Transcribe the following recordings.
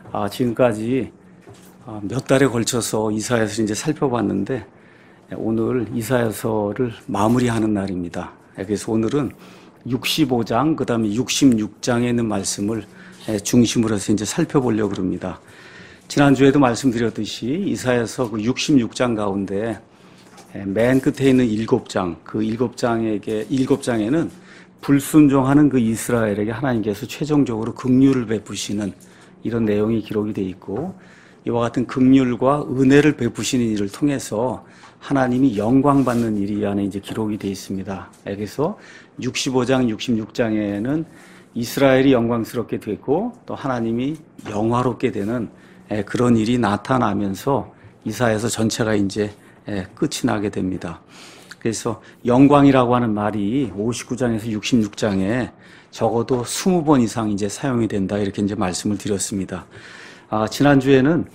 지금까지 몇 달에 걸쳐서 이사야서를 이제 살펴봤는데 오늘 이사야서를 마무리하는 날입니다. 그래서 오늘은 65장, 그 다음에 66장에 있는 말씀을 중심으로 해서 이제 살펴보려고 합니다. 지난주에도 말씀드렸듯이 이사야서 그 66장 가운데 맨 끝에 있는 7장, 그 7장에는 불순종하는 그 이스라엘에게 하나님께서 최종적으로 긍휼을 베푸시는 이런 내용이 기록이 되어 있고, 이와 같은 긍휼과 은혜를 베푸시는 일을 통해서 하나님이 영광받는 일이 이 안에 이제 기록이 되어 있습니다. 그래서 65장, 66장에는 이스라엘이 영광스럽게 되고 또 하나님이 영화롭게 되는 그런 일이 나타나면서 이사야서 전체가 이제 끝이 나게 됩니다. 그래서 영광이라고 하는 말이 59장에서 66장에 적어도 20번 이상 이제 사용이 된다, 이렇게 이제 말씀을 드렸습니다. 지난주에는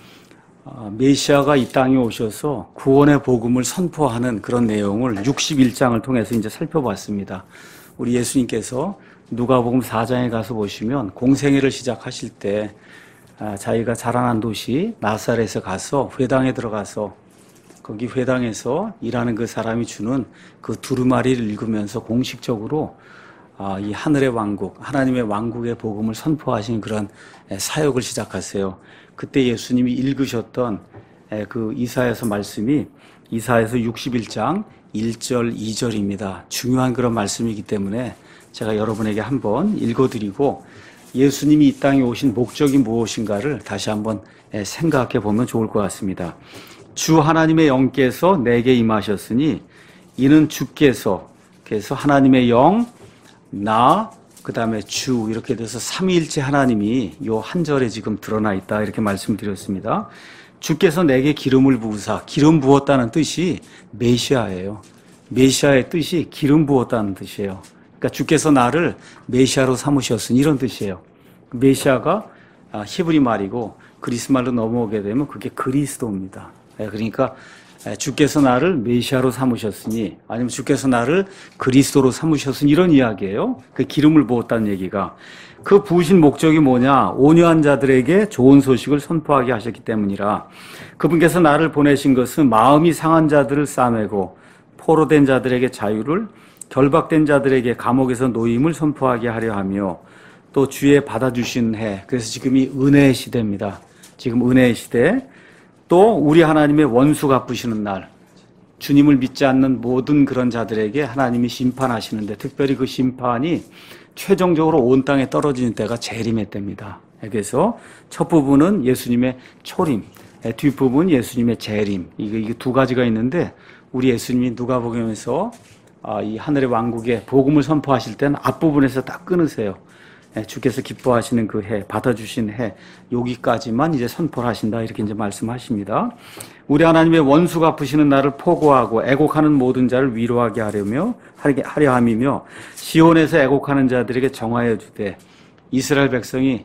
메시아가 이 땅에 오셔서 구원의 복음을 선포하는 그런 내용을 61장을 통해서 이제 살펴봤습니다. 우리 예수님께서 누가복음 4장에 가서 보시면 공생애를 시작하실 때 자기가 자라난 도시 나사렛에 가서 회당에 들어가서 거기 회당에서 일하는 그 사람이 주는 그 두루마리를 읽으면서 공식적으로 이 하늘의 왕국, 하나님의 왕국의 복음을 선포하신 그런 사역을 시작하세요. 그때 예수님이 읽으셨던 그 이사야서 말씀이 이사야서 61장 1절, 2절입니다. 중요한 그런 말씀이기 때문에 제가 여러분에게 한번 읽어드리고 예수님이 이 땅에 오신 목적이 무엇인가를 다시 한번 생각해 보면 좋을 것 같습니다. 주 하나님의 영께서 내게 임하셨으니 이는 주께서, 그래서 하나님의 영, 나, 그 다음에 주, 이렇게 돼서 삼위일체 하나님이 요 한 절에 지금 드러나 있다, 이렇게 말씀드렸습니다. 주께서 내게 기름을 부으사, 기름 부었다는 뜻이 메시아예요. 메시아의 뜻이 기름 부었다는 뜻이에요. 그러니까 주께서 나를 메시아로 삼으셨으니 이런 뜻이에요. 메시아가 히브리 말이고 그리스 말로 넘어오게 되면 그게 그리스도입니다. 그러니까 주께서 나를 메시아로 삼으셨으니, 아니면 주께서 나를 그리스도로 삼으셨으니 이런 이야기예요. 그 기름을 부었다는 얘기가. 그 부으신 목적이 뭐냐? 온유한 자들에게 좋은 소식을 선포하게 하셨기 때문이라. 그분께서 나를 보내신 것은 마음이 상한 자들을 싸매고 포로된 자들에게 자유를, 결박된 자들에게 감옥에서 노임을 선포하게 하려 하며, 또 주의 받아주신 해, 그래서 지금이 은혜의 시대입니다. 지금 은혜의 시대. 또 우리 하나님의 원수 갚으시는 날, 주님을 믿지 않는 모든 그런 자들에게 하나님이 심판하시는데, 특별히 그 심판이 최종적으로 온 땅에 떨어지는 때가 재림의 때입니다. 그래서 첫 부분은 예수님의 초림, 뒷부분 예수님의 재림, 이게 두 가지가 있는데, 우리 예수님이 누가복음에서 이 하늘의 왕국의 복음을 선포하실 때는 앞부분에서 딱 끊으세요. 주께서 기뻐하시는 그 해, 받아주신 해, 여기까지만 이제 선포를 하신다, 이렇게 이제 말씀하십니다. 우리 하나님의 원수 갚으시는 날을 포고하고 애곡하는 모든 자를 위로하게 하려 함이며, 시온에서 애곡하는 자들에게 정하여 주되. 이스라엘 백성이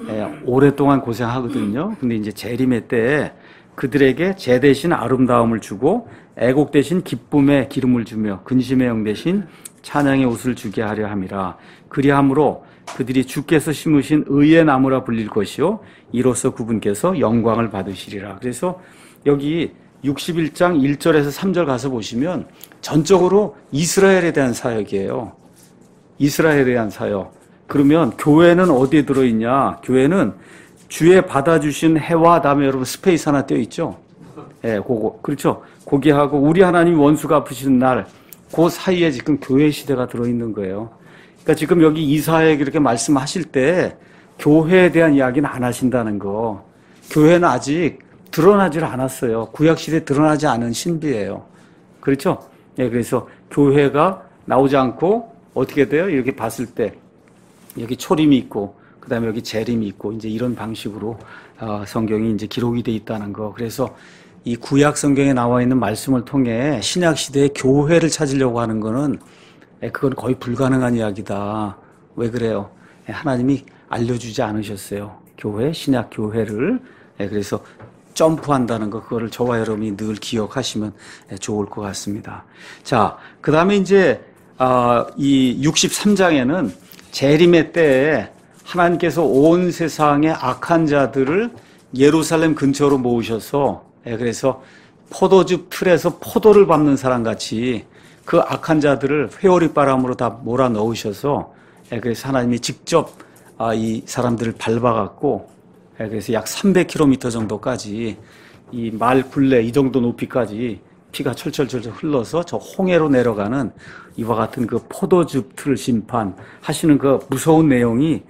오랫동안 고생하거든요. 근데 이제 재림의 때에 그들에게 제 대신 아름다움을 주고 애곡 대신 기쁨의 기름을 주며 근심의 영 대신 찬양의 옷을 주게 하려 함이라. 그리함으로 그들이 주께서 심으신 의의 나무라 불릴 것이요 이로써 그분께서 영광을 받으시리라. 그래서 여기 61장 1절에서 3절 가서 보시면 전적으로 이스라엘에 대한 사역이에요. 이스라엘에 대한 사역. 그러면 교회는 어디에 들어있냐? 교회는 주의 받아주신 해와, 다음에 여러분 스페이스 하나 떼어있죠? 그거. 그렇죠? 거기하고 우리 하나님 원수 갚으시는 날, 그 사이에 지금 교회 시대가 들어있는 거예요. 그러니까 지금 여기 이사야에게 이렇게 말씀하실 때 교회에 대한 이야기는 안 하신다는 거. 교회는 아직 드러나질 않았어요. 구약시대에 드러나지 않은 신비예요. 그렇죠? 그래서 교회가 나오지 않고 어떻게 돼요? 이렇게 봤을 때 여기 초림이 있고 그 다음에 여기 재림이 있고 이제 이런 방식으로 성경이 이제 기록이 돼 있다는 거. 그래서 이 구약 성경에 나와 있는 말씀을 통해 신약 시대의 교회를 찾으려고 하는 거는 그건 거의 불가능한 이야기다. 왜 그래요? 하나님이 알려주지 않으셨어요. 교회, 신약 교회를. 그래서 점프한다는 거, 그거를 저와 여러분이 늘 기억하시면 좋을 것 같습니다. 자, 그 다음에 이제 이 63장에는 재림의 때에 하나님께서 온 세상의 악한 자들을 예루살렘 근처로 모으셔서 그래서 포도즙 틀에서 포도를 밟는 사람 같이 그 악한 자들을 회오리 바람으로 다 몰아 넣으셔서 그래서 하나님이 직접 이 사람들을 밟아갖고 그래서 약 300km 정도까지 이 말 굴레 이 정도 높이까지 피가 철철철철 흘러서 저 홍해로 내려가는 이와 같은 그 포도즙 틀 심판하시는 그 무서운 내용이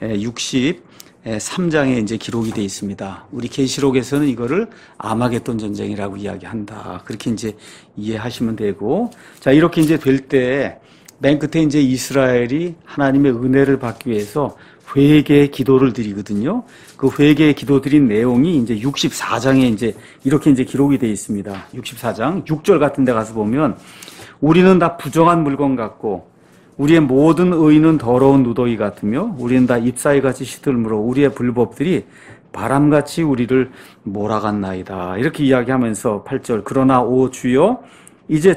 63장에 이제 기록이 되어 있습니다. 우리 계시록에서는 이거를 아마겟돈 전쟁이라고 이야기한다. 그렇게 이제 이해하시면 되고, 자, 이렇게 이제 될 때 맨 끝에 이제 이스라엘이 하나님의 은혜를 받기 위해서 회개의 기도를 드리거든요. 그 회개의 기도 드린 내용이 이제 64장에 이제 이렇게 이제 기록이 되어 있습니다. 64장 6절 같은 데 가서 보면 우리는 다 부정한 물건 같고 우리의 모든 의는 더러운 누더기 같으며 우리는 다 잎사귀같이 시들므로 우리의 불법들이 바람같이 우리를 몰아갔나이다. 이렇게 이야기하면서 8절 그러나 오 주여 이제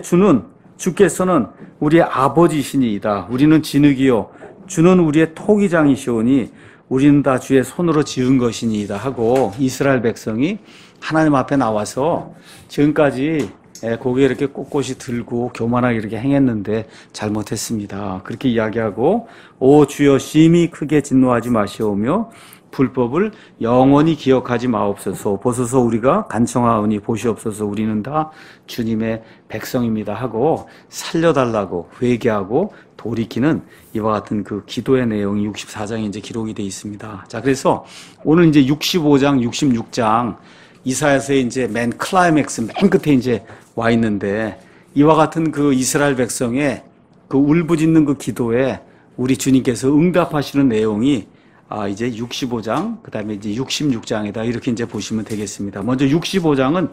주께서는 우리의 아버지시니이다. 우리는 진흙이요 주는 우리의 토기장이시오니 우리는 다 주의 손으로 지은 것이니이다 하고 이스라엘 백성이 하나님 앞에 나와서 지금까지 고개 이렇게 꼿꼿이 들고 교만하게 이렇게 행했는데 잘못했습니다. 그렇게 이야기하고 오 주여 심히 크게 진노하지 마시오며 불법을 영원히 기억하지 마옵소서. 보소서 우리가 간청하오니 보시옵소서. 우리는 다 주님의 백성입니다 하고 살려달라고 회개하고 돌이키는 이와 같은 그 기도의 내용이 64장에 이제 기록이 되어 있습니다. 자, 그래서 오늘 이제 65장, 66장 이사야서의 이제 맨 클라이맥스 맨 끝에 이제 와 있는데 이와 같은 그 이스라엘 백성의 그 울부짖는 그 기도에 우리 주님께서 응답하시는 내용이 이제 65장, 그 다음에 이제 66장이다. 이렇게 이제 보시면 되겠습니다. 먼저 65장은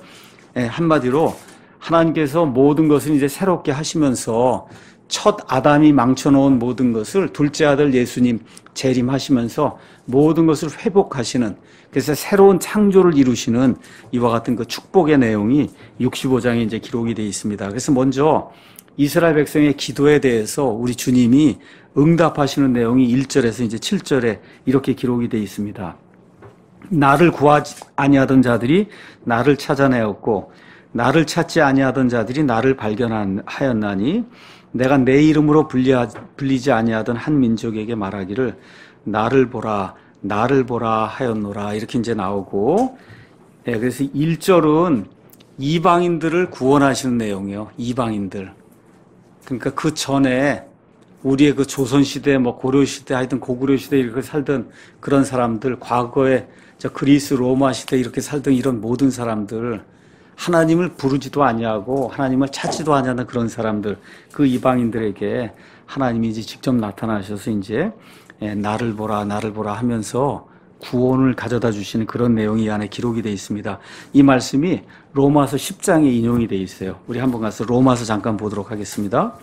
한마디로 하나님께서 모든 것을 이제 새롭게 하시면서 첫 아담이 망쳐놓은 모든 것을 둘째 아들 예수님 재림하시면서 모든 것을 회복하시는 그래서 새로운 창조를 이루시는 이와 같은 그 축복의 내용이 65장에 이제 기록이 되어 있습니다. 그래서 먼저 이스라엘 백성의 기도에 대해서 우리 주님이 응답하시는 내용이 1절에서 이제 7절에 이렇게 기록이 되어 있습니다. 나를 구하지 아니하던 자들이 나를 찾아내었고 나를 찾지 아니하던 자들이 나를 발견하였나니 내가 내 이름으로 불리지 아니하던 한 민족에게 말하기를 나를 보라 하였노라. 이렇게 이제 나오고 그래서 1절은 이방인들을 구원하시는 내용이에요. 이방인들. 그러니까 그 전에 우리의 그 조선시대, 고려시대, 하여튼 고구려시대 이렇게 살던 그런 사람들, 과거에 그리스, 로마시대 이렇게 살던 이런 모든 사람들, 하나님을 부르지도 아니하고 하나님을 찾지도 아니하는 그런 사람들, 그 이방인들에게 하나님이 이제 직접 나타나셔서 이제 나를 보라 하면서 구원을 가져다 주시는 그런 내용이 이 안에 기록이 되어 있습니다. 이 말씀이 로마서 10장에 인용이 되어 있어요. 우리 한번 가서 로마서 잠깐 보도록 하겠습니다.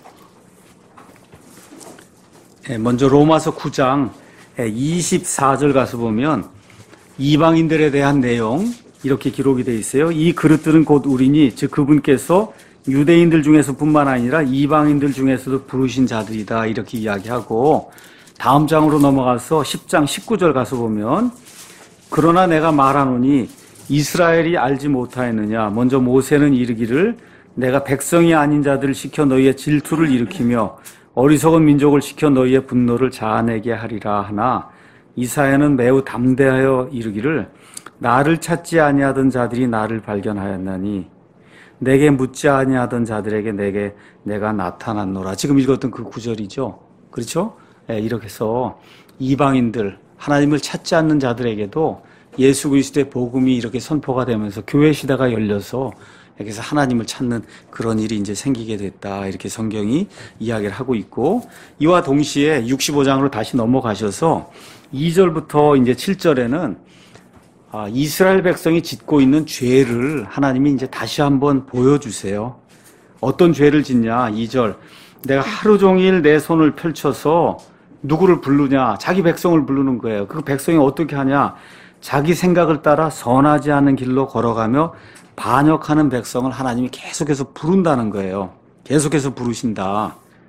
먼저 로마서 9장 24절 가서 보면 이방인들에 대한 내용 이렇게 기록이 되어 있어요. 이 그릇들은 곧 우리니 즉 그분께서 유대인들 중에서뿐만 아니라 이방인들 중에서도 부르신 자들이다 이렇게 이야기하고 다음 장으로 넘어가서 10장 19절 가서 보면 그러나 내가 말하노니 이스라엘이 알지 못하였느냐 먼저 모세는 이르기를 내가 백성이 아닌 자들을 시켜 너희의 질투를 일으키며 어리석은 민족을 시켜 너희의 분노를 자아내게 하리라 하나 이사야는 매우 담대하여 이르기를 나를 찾지 아니하던 자들이 나를 발견하였나니 내게 묻지 아니하던 자들에게 내가 나타났노라. 지금 읽었던 그 구절이죠. 그렇죠? 이렇게 해서 이방인들 하나님을 찾지 않는 자들에게도 예수 그리스도의 복음이 이렇게 선포가 되면서 교회 시대가 열려서 그래서 하나님을 찾는 그런 일이 이제 생기게 됐다. 이렇게 성경이 이야기를 하고 있고 이와 동시에 65장으로 다시 넘어가셔서 2절부터 이제 7절에는 이스라엘 백성이 짓고 있는 죄를 하나님이 이제 다시 한번 보여주세요. 어떤 죄를 짓냐? 2절. 내가 하루 종일 내 손을 펼쳐서 누구를 부르냐? 자기 백성을 부르는 거예요. 그 백성이 어떻게 하냐? 자기 생각을 따라 선하지 않은 길로 걸어가며 반역하는 백성을 하나님이 계속해서 부른다는 거예요. 계속해서 부르신다.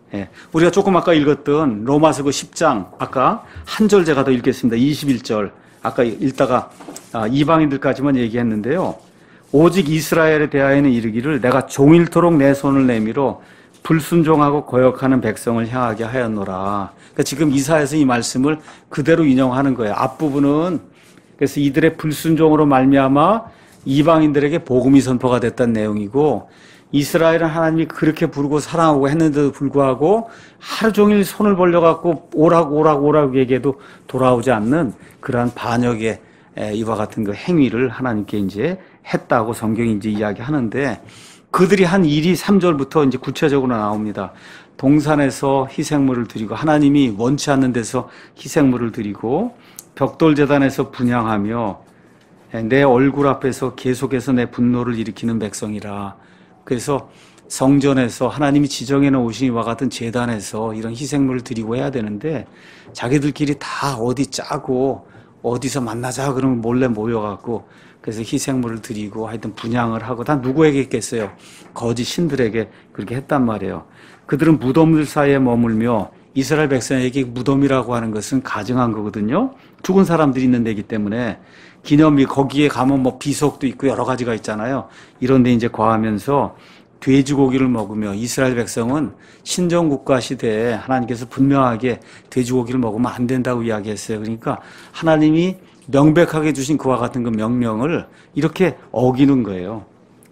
예, 우리가 조금 아까 읽었던 로마서 그 10장, 아까 한 절 제가 더 읽겠습니다. 21절. 아까 읽다가 이방인들까지만 얘기했는데요. 오직 이스라엘에 대하여는 이르기를 내가 종일토록 내 손을 내밀어 불순종하고 거역하는 백성을 향하게 하였노라. 그러니까 지금 이사야서 이 말씀을 그대로 인용하는 거예요. 앞부분은 그래서 이들의 불순종으로 말미암아 이방인들에게 복음이 선포가 됐다는 내용이고, 이스라엘은 하나님이 그렇게 부르고 사랑하고 했는데도 불구하고 하루 종일 손을 벌려갖고 오라고 얘기해도 돌아오지 않는 그러한 반역의 이와 같은 그 행위를 하나님께 이제 했다고 성경이 이제 이야기하는데, 그들이 한 일이 3절부터 이제 구체적으로 나옵니다. 동산에서 희생물을 드리고, 하나님이 원치 않는 데서 희생물을 드리고, 벽돌제단에서 분향하며 내 얼굴 앞에서 계속해서 내 분노를 일으키는 백성이라. 그래서 성전에서 하나님이 지정해 놓으신 이와 같은 제단에서 이런 희생물을 드리고 해야 되는데, 자기들끼리 다 어디 짜고 어디서 만나자 그러면 몰래 모여갖고 그래서 희생물을 드리고 하여튼 분향을 하고, 다 누구에게 했겠어요? 거짓 신들에게 그렇게 했단 말이에요. 그들은 무덤들 사이에 머물며, 이스라엘 백성에게 무덤이라고 하는 것은 가증한 거거든요. 죽은 사람들이 있는 데이기 때문에 기념비, 거기에 가면 뭐 비석도 있고 여러 가지가 있잖아요. 이런 데 이제 거하면서 돼지고기를 먹으며, 이스라엘 백성은 신정국가 시대에 하나님께서 분명하게 돼지고기를 먹으면 안 된다고 이야기했어요. 그러니까 하나님이 명백하게 주신 그와 같은 그 명령을 이렇게 어기는 거예요.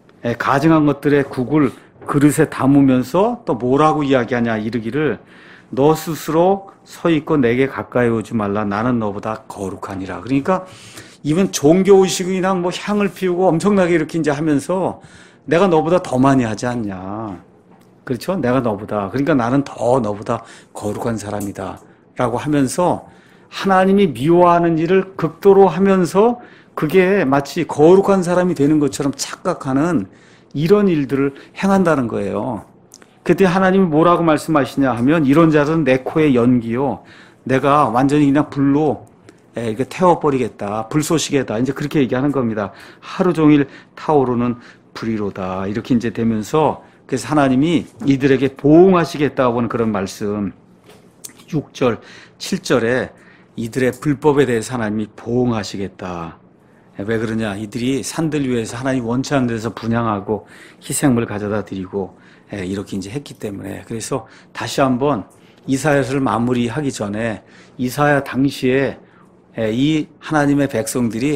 가증한 것들의 국을 그릇에 담으면서 또 뭐라고 이야기하냐, 이르기를 너 스스로 서 있고 내게 가까이 오지 말라. 나는 너보다 거룩하니라. 그러니까 이번 종교의식이나 뭐 향을 피우고 엄청나게 이렇게 이제 하면서 내가 너보다 더 많이 하지 않냐. 그렇죠? 내가 너보다. 그러니까 나는 더 너보다 거룩한 사람이다. 라고 하면서 하나님이 미워하는 일을 극도로 하면서 그게 마치 거룩한 사람이 되는 것처럼 착각하는 이런 일들을 행한다는 거예요. 그때 하나님이 뭐라고 말씀하시냐 하면, 이런 자들은 내 코에 연기요, 내가 완전히 그냥 불로 이렇게 태워버리겠다, 불쏘시개다, 이제 그렇게 얘기하는 겁니다. 하루 종일 타오르는 불이로다, 이렇게 이제 되면서, 그래서 하나님이 이들에게 보응하시겠다고 하는 그런 말씀, 6절, 7절에 이들의 불법에 대해서 하나님이 보응하시겠다. 왜 그러냐, 이들이 산들 위에서 하나님 원치 않는 데서 분향하고 희생물 가져다 드리고 이렇게 이제 했기 때문에. 그래서 다시 한번 이사야서를 마무리하기 전에, 이사야 당시에 이 하나님의 백성들이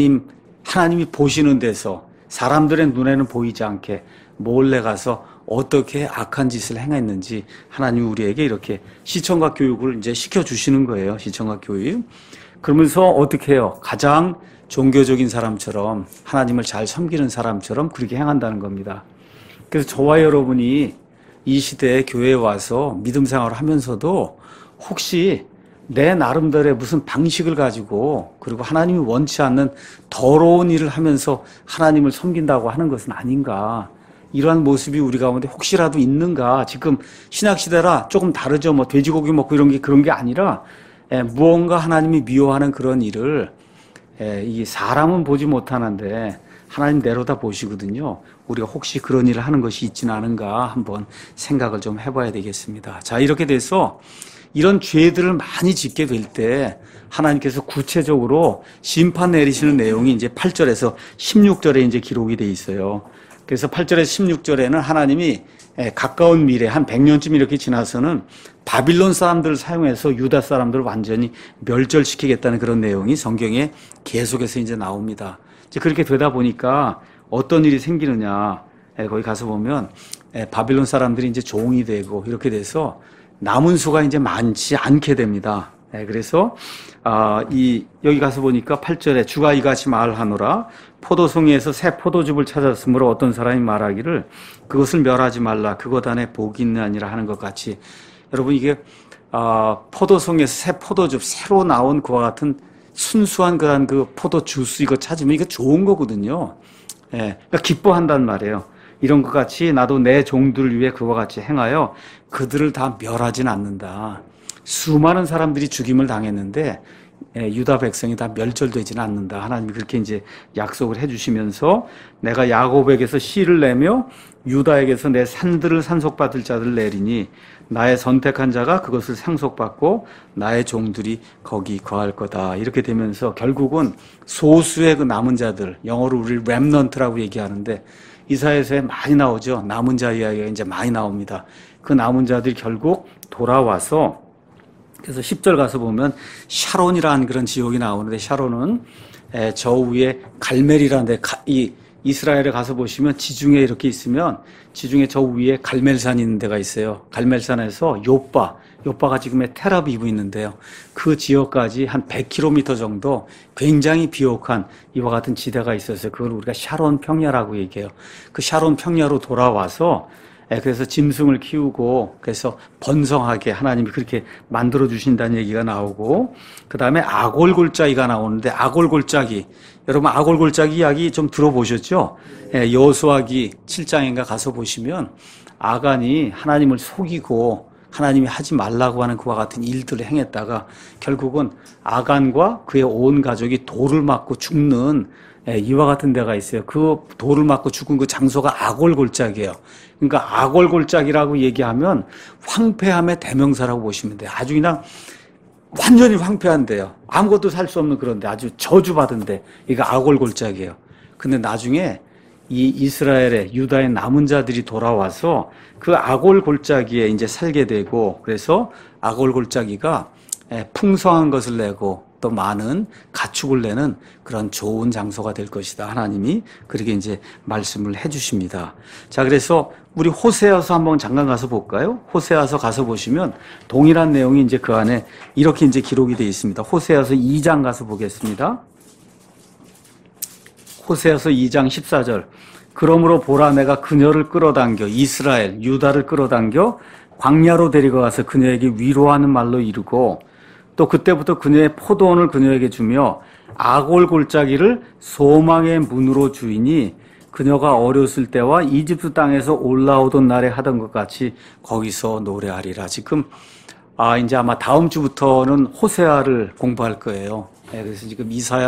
하나님이 보시는 데서 사람들의 눈에는 보이지 않게 몰래 가서 어떻게 악한 짓을 행했는지 하나님이 우리에게 이렇게 시청각 교육을 이제 시켜주시는 거예요. 시청각 교육. 그러면서 어떻게 해요? 가장 종교적인 사람처럼, 하나님을 잘 섬기는 사람처럼 그렇게 행한다는 겁니다. 그래서 저와 여러분이 이 시대에 교회에 와서 믿음 생활을 하면서도 혹시 내 나름대로의 무슨 방식을 가지고, 그리고 하나님이 원치 않는 더러운 일을 하면서 하나님을 섬긴다고 하는 것은 아닌가, 이러한 모습이 우리 가운데 혹시라도 있는가. 지금 신약시대라 조금 다르죠. 뭐 돼지고기 먹고 이런 게 그런 게 아니라 무언가 하나님이 미워하는 그런 일을 이 사람은 보지 못하는데 하나님 내려다 보시거든요. 우리가 혹시 그런 일을 하는 것이 있지는 않은가 한번 생각을 좀 해봐야 되겠습니다. 자, 이렇게 돼서 이런 죄들을 많이 짓게 될 때 하나님께서 구체적으로 심판 내리시는 내용이 이제 8절에서 16절에 이제 기록이 돼 있어요. 그래서 8절에서 16절에는 하나님이 가까운 미래 한 100년쯤 이렇게 지나서는 바빌론 사람들을 사용해서 유다 사람들을 완전히 멸절시키겠다는 그런 내용이 성경에 계속해서 이제 나옵니다. 이제 그렇게 되다 보니까 어떤 일이 생기느냐, 거기 가서 보면 바빌론 사람들이 이제 종이 되고 이렇게 돼서 남은 수가 이제 많지 않게 됩니다. 그래서 여기 가서 보니까 8절에 주가 이같이 말하노라, 포도송이에서 새 포도즙을 찾았으므로 어떤 사람이 말하기를 그것을 멸하지 말라, 그것 안에 복이 있는 아니라 하는 것 같이. 여러분, 이게 포도송에서 새 포도즙, 새로 나온 그와 같은 순수한 그런 그 포도 주스 이거 찾으면 이거 좋은 거거든요. 그러니까 기뻐한단 말이에요. 이런 것 같이 나도 내 종들을 위해 그와 같이 행하여 그들을 다 멸하진 않는다. 수많은 사람들이 죽임을 당했는데 유다 백성이 다 멸절되지는 않는다. 하나님이 그렇게 이제 약속을 해주시면서 내가 야곱에게서 씨를 내며 유다에게서 내 산들을 산속받을 자들을 내리니 나의 선택한 자가 그것을 상속받고 나의 종들이 거기 거할 거다. 이렇게 되면서 결국은 소수의 그 남은 자들, 영어로 우리 렘넌트라고 얘기하는데 이사야서에 많이 나오죠. 남은 자 이야기가 이제 많이 나옵니다. 그 남은 자들이 결국 돌아와서 그래서 10절 가서 보면 샤론이라는 그런 지역이 나오는데 샤론은 저 위에 갈멜이라는 데 이 이스라엘에 가서 보시면 지중해 이렇게 있으면 지중해 저 위에 갈멜산이 있는 데가 있어요. 갈멜산에서 요빠가 지금의 텔아비브 있는데요. 그 지역까지 한 100km 정도 굉장히 비옥한 이와 같은 지대가 있어서 그걸 우리가 샤론 평야라고 얘기해요. 그 샤론 평야로 돌아와서 그래서 짐승을 키우고 그래서 번성하게 하나님이 그렇게 만들어 주신다는 얘기가 나오고 그 다음에 아골골짜기가 나오는데 아골골짜기 여러분 아골골짜기 이야기 좀 들어보셨죠? 여호수아기 7장인가 가서 보시면 아간이 하나님을 속이고 하나님이 하지 말라고 하는 그와 같은 일들을 행했다가 결국은 아간과 그의 온 가족이 돌을 맞고 죽는 이와 같은 데가 있어요. 그 돌을 맞고 죽은 그 장소가 아골골짜기예요. 그러니까 아골골짜기라고 얘기하면 황폐함의 대명사라고 보시면 돼요. 아주 그냥 완전히 황폐한데요. 아무것도 살 수 없는 그런데 아주 저주받은데 이거 아골골짜기예요. 근데 나중에 이 이스라엘의 유다의 남은 자들이 돌아와서 그 아골골짜기에 이제 살게 되고 그래서 아골골짜기가 풍성한 것을 내고 또 많은 가축을 내는 그런 좋은 장소가 될 것이다. 하나님이 그렇게 이제 말씀을 해주십니다. 자, 그래서 우리 호세아서 한번 잠깐 가서 볼까요? 호세아서 가서 보시면 동일한 내용이 이제 그 안에 이렇게 이제 기록이 되어 있습니다. 호세아서 2장 가서 보겠습니다. 호세아서 2장 14절. 그러므로 보라 내가 그녀를 끌어당겨 이스라엘, 유다를 끌어당겨 광야로 데리고 가서 그녀에게 위로하는 말로 이르고 또 그때부터 그녀의 포도원을 그녀에게 주며 아골골짜기를 소망의 문으로 주이니 그녀가 어렸을 때와 이집트 땅에서 올라오던 날에 하던 것 같이 거기서 노래하리라. 지금 이제 아마 다음 주부터는 호세아를 공부할 거예요. 그래서 지금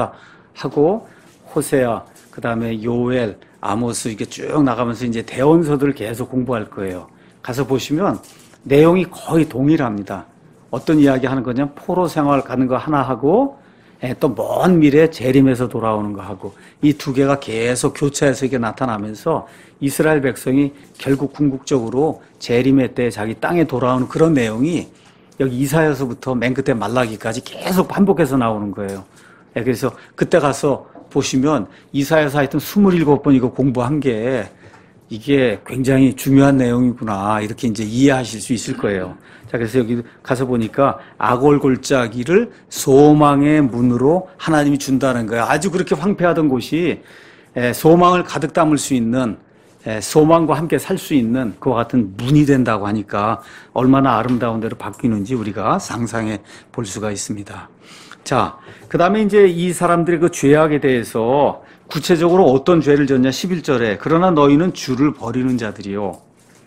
이사야하고 호세아, 그 다음에 요엘, 아모스 이렇게 쭉 나가면서 이제 대원서들을 계속 공부할 거예요. 가서 보시면 내용이 거의 동일합니다. 어떤 이야기 하는 거냐면 포로 생활 가는 거 하나 하고 또 먼 미래 재림에서 돌아오는 거 하고 이 두 개가 계속 교차해서 이게 나타나면서 이스라엘 백성이 결국 궁극적으로 재림의 때 자기 땅에 돌아오는 그런 내용이 여기 이사야서부터 맨 끝에 말라기까지 계속 반복해서 나오는 거예요. 그래서 그때 가서 보시면 이사야서 하여튼 27번 이거 공부한 게 이게 굉장히 중요한 내용이구나 이렇게 이제 이해하실 수 있을 거예요. 자, 그래서 여기 가서 보니까 아골골짜기를 소망의 문으로 하나님이 준다는 거예요. 아주 그렇게 황폐하던 곳이 소망을 가득 담을 수 있는 소망과 함께 살 수 있는 그와 같은 문이 된다고 하니까 얼마나 아름다운 데로 바뀌는지 우리가 상상해 볼 수가 있습니다. 자, 그 다음에 이제 이 사람들의 그 죄악에 대해서 구체적으로 어떤 죄를 졌냐 11절에 그러나 너희는 주를 버리는 자들이요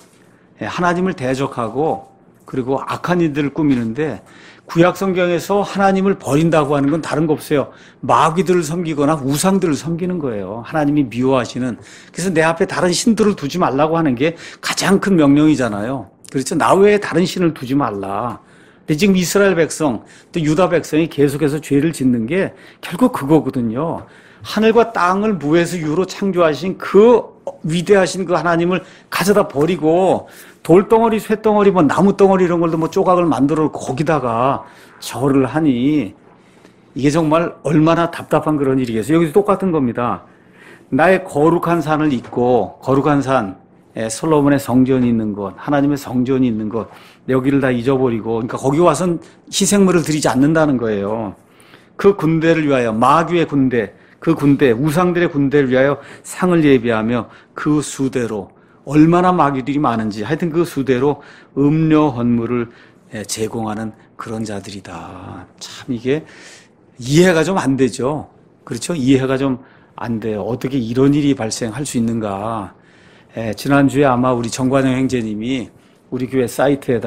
하나님을 대적하고 그리고 악한 일들을 꾸미는데 구약 성경에서 하나님을 버린다고 하는 건 다른 거 없어요. 마귀들을 섬기거나 우상들을 섬기는 거예요. 하나님이 미워하시는. 그래서 내 앞에 다른 신들을 두지 말라고 하는 게 가장 큰 명령이잖아요. 그렇죠. 나 외에 다른 신을 두지 말라. 근데 지금 이스라엘 백성 또 유다 백성이 계속해서 죄를 짓는 게 결국 그거거든요. 하늘과 땅을 무에서 유로 창조하신 그 위대하신 그 하나님을 가져다 버리고 돌덩어리, 쇠덩어리, 뭐 나무덩어리 이런 걸도 뭐 조각을 만들어 거기다가 절을 하니 이게 정말 얼마나 답답한 그런 일이겠어요. 여기도 똑같은 겁니다. 나의 거룩한 산을 잊고 거룩한 산, 솔로몬의 성전이 있는 곳, 하나님의 성전이 있는 곳 여기를 다 잊어버리고 그러니까 거기 와선 희생물을 드리지 않는다는 거예요. 그 군대를 위하여 마귀의 군대 그 군대, 우상들의 군대를 위하여 상을 예비하며 그 수대로 얼마나 마귀들이 많은지 하여튼 그 수대로 음료 헌물을 제공하는 그런 자들이다. 참 이게 이해가 좀 안 되죠. 그렇죠? 이해가 좀 안 돼요. 어떻게 이런 일이 발생할 수 있는가. 지난주에 아마 우리 정관영 형제님이 우리 교회 사이트에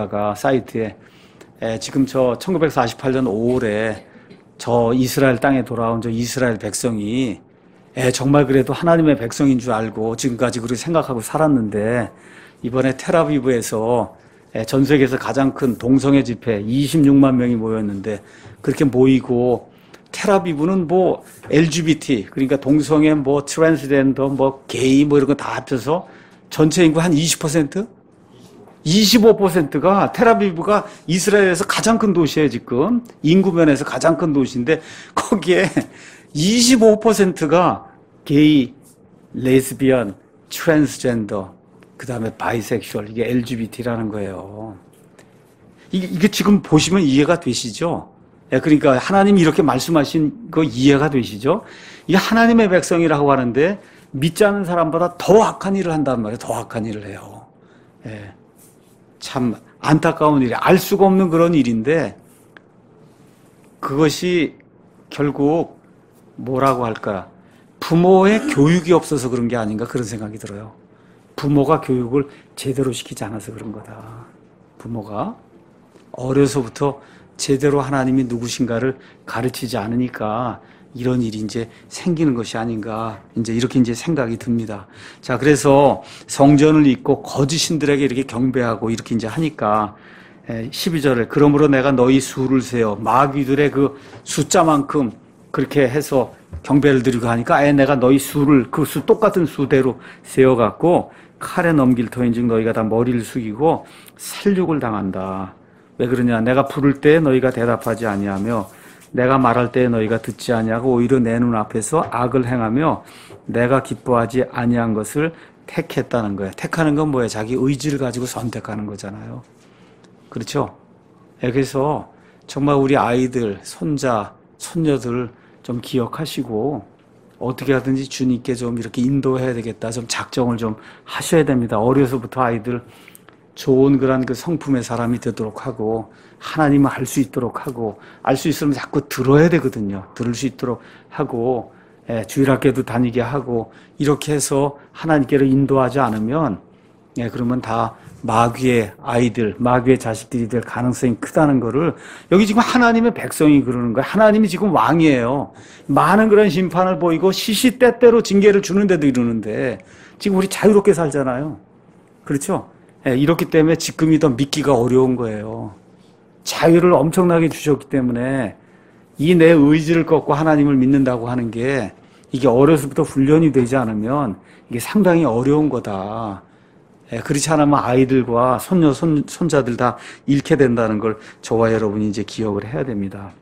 지금 저 1948년 5월에 저 이스라엘 땅에 돌아온 저 이스라엘 백성이 정말 그래도 하나님의 백성인 줄 알고 지금까지 그렇게 생각하고 살았는데 이번에 텔아비브에서 전 세계에서 가장 큰 동성애 집회 26만 명이 모였는데 그렇게 모이고 텔아비브는 뭐 LGBT 그러니까 동성애 뭐 트랜스젠더 뭐 게이 뭐 이런 거 다 합쳐서 전체 인구 한 20%? 25%가 텔아비브가 이스라엘에서 가장 큰 도시예요, 지금. 인구 면에서 가장 큰 도시인데 거기에 25%가 게이, 레즈비언, 트랜스젠더, 그다음에 바이섹슈얼, 이게 LGBT라는 거예요. 이게 지금 보시면 이해가 되시죠? 그러니까 하나님이 이렇게 말씀하신 거 이해가 되시죠? 이게 하나님의 백성이라고 하는데 믿지 않는 사람보다 더 악한 일을 한단 말이에요. 더 악한 일을 해요. 참 안타까운 일이 알 수가 없는 그런 일인데 그것이 결국 뭐라고 할까? 부모의 교육이 없어서 그런 게 아닌가 그런 생각이 들어요. 부모가 교육을 제대로 시키지 않아서 그런 거다. 부모가 어려서부터 제대로 하나님이 누구신가를 가르치지 않으니까 이런 일이 이제 생기는 것이 아닌가 이제 이렇게 이제 생각이 듭니다. 자, 그래서 성전을 잇고 거짓 신들에게 이렇게 경배하고 이렇게 이제 하니까 12절에 그러므로 내가 너희 수를 세어 마귀들의 그 숫자만큼 그렇게 해서 경배를 드리고 하니까 아예 내가 너희 수를 그 수 똑같은 수대로 세어 갖고 칼에 넘길 터인즉 너희가 다 머리를 숙이고 살육을 당한다. 왜 그러냐? 내가 부를 때 너희가 대답하지 아니하며 내가 말할 때 너희가 듣지 아니하고 오히려 내 눈앞에서 악을 행하며 내가 기뻐하지 아니한 것을 택했다는 거예요. 택하는 건 뭐예요? 자기 의지를 가지고 선택하는 거잖아요. 그렇죠? 그래서 정말 우리 아이들, 손자, 손녀들 좀 기억하시고 어떻게 하든지 주님께 좀 이렇게 인도해야 되겠다. 좀 작정을 좀 하셔야 됩니다. 어려서부터 아이들 좋은 그런 그 성품의 사람이 되도록 하고 하나님을 알 수 있도록 하고 알 수 있으면 자꾸 들어야 되거든요. 들을 수 있도록 하고 주일학교도 다니게 하고 이렇게 해서 하나님께로 인도하지 않으면 그러면 다 마귀의 아이들, 마귀의 자식들이 될 가능성이 크다는 거를 여기 지금 하나님의 백성이 그러는 거예요. 하나님이 지금 왕이에요. 많은 그런 심판을 보이고 시시때때로 징계를 주는데도 이러는데 지금 우리 자유롭게 살잖아요. 그렇죠? 이렇기 때문에 지금이 더 믿기가 어려운 거예요. 자유를 엄청나게 주셨기 때문에 이 내 의지를 꺾고 하나님을 믿는다고 하는 게 이게 어려서부터 훈련이 되지 않으면 이게 상당히 어려운 거다. 그렇지 않으면 아이들과 손자들 다 잃게 된다는 걸 저와 여러분이 이제 기억을 해야 됩니다.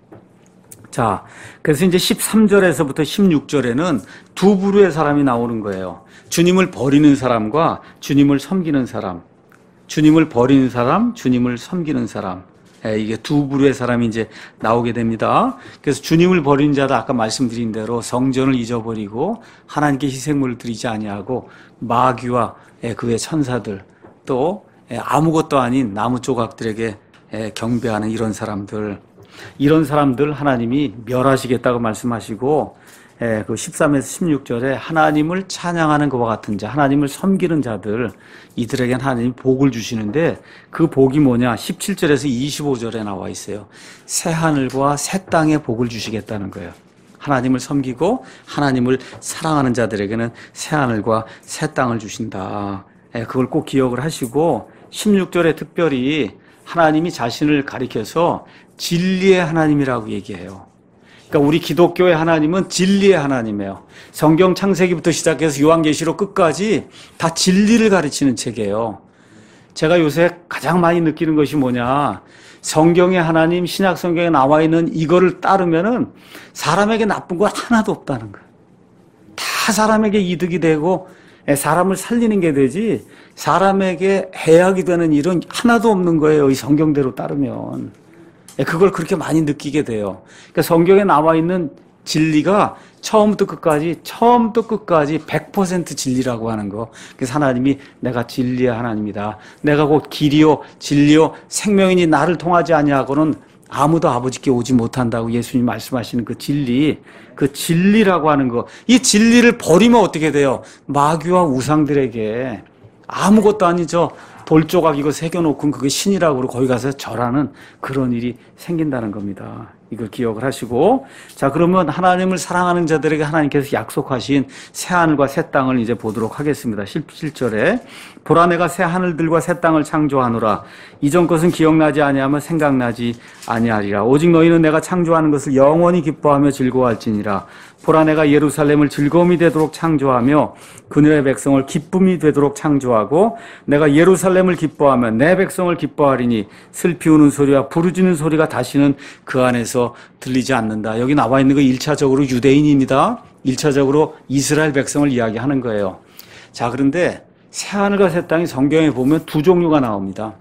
자, 그래서 이제 13절에서부터 16절에는 두 부류의 사람이 나오는 거예요. 주님을 버리는 사람과 주님을 섬기는 사람. 주님을 버리는 사람, 주님을 섬기는 사람. 이게 두 부류의 사람이 이제 나오게 됩니다. 그래서 주님을 버리는 자도 아까 말씀드린 대로 성전을 잊어버리고 하나님께 희생물을 드리지 아니하고 마귀와 그의 천사들 또 아무것도 아닌 나무 조각들에게 경배하는 이런 사람들 하나님이 멸하시겠다고 말씀하시고 그 13에서 16절에 하나님을 찬양하는 것과 같은 자, 하나님을 섬기는 자들, 이들에게는 하나님이 복을 주시는데 그 복이 뭐냐? 17절에서 25절에 나와 있어요. 새 하늘과 새 땅에 복을 주시겠다는 거예요. 하나님을 섬기고 하나님을 사랑하는 자들에게는 새 하늘과 새 땅을 주신다. 그걸 꼭 기억을 하시고 16절에 특별히 하나님이 자신을 가리켜서 진리의 하나님이라고 얘기해요. 그러니까 우리 기독교의 하나님은 진리의 하나님이에요. 성경 창세기부터 시작해서 요한계시록 끝까지 다 진리를 가르치는 책이에요. 제가 요새 가장 많이 느끼는 것이 뭐냐? 성경의 하나님, 신약 성경에 나와 있는 이거를 따르면은 사람에게 나쁜 거 하나도 없다는 거예요. 다 사람에게 이득이 되고 사람을 살리는 게 되지 사람에게 해악이 되는 일은 하나도 없는 거예요. 이 성경대로 따르면. 그걸 그렇게 많이 느끼게 돼요. 그러니까 성경에 나와 있는 진리가 처음부터 끝까지 100% 진리라고 하는 거. 그래서 하나님이 내가 진리의 하나님이다. 내가 곧 길이요 진리요 생명이니 나를 통하지 아니하고는 아무도 아버지께 오지 못한다고 예수님 말씀하시는 그 진리, 그 진리라고 하는 거. 이 진리를 버리면 어떻게 돼요? 마귀와 우상들에게 아무것도 아니죠. 돌조각 이거 새겨놓고 그게 신이라고 그러고 거기 가서 절하는 그런 일이 생긴다는 겁니다. 이걸 기억을 하시고, 자, 그러면 하나님을 사랑하는 자들에게 하나님께서 약속하신 새 하늘과 새 땅을 이제 보도록 하겠습니다. 7절에 보라 내가 새 하늘들과 새 땅을 창조하노라. 이전 것은 기억나지 아니하며 생각나지 아니하리라. 오직 너희는 내가 창조하는 것을 영원히 기뻐하며 즐거워할지니라. 보라 내가 예루살렘을 즐거움이 되도록 창조하며 그녀의 백성을 기쁨이 되도록 창조하고 내가 예루살렘을 기뻐하며 내 백성을 기뻐하리니 슬피 우는 소리와 부르짖는 소리가 다시는 그 안에서 들리지 않는다. 여기 나와 있는 거 1차적으로 유대인입니다. 1차적으로 이스라엘 백성을 이야기하는 거예요. 자, 그런데 새하늘과 새 땅이 성경에 보면 두 종류가 나옵니다.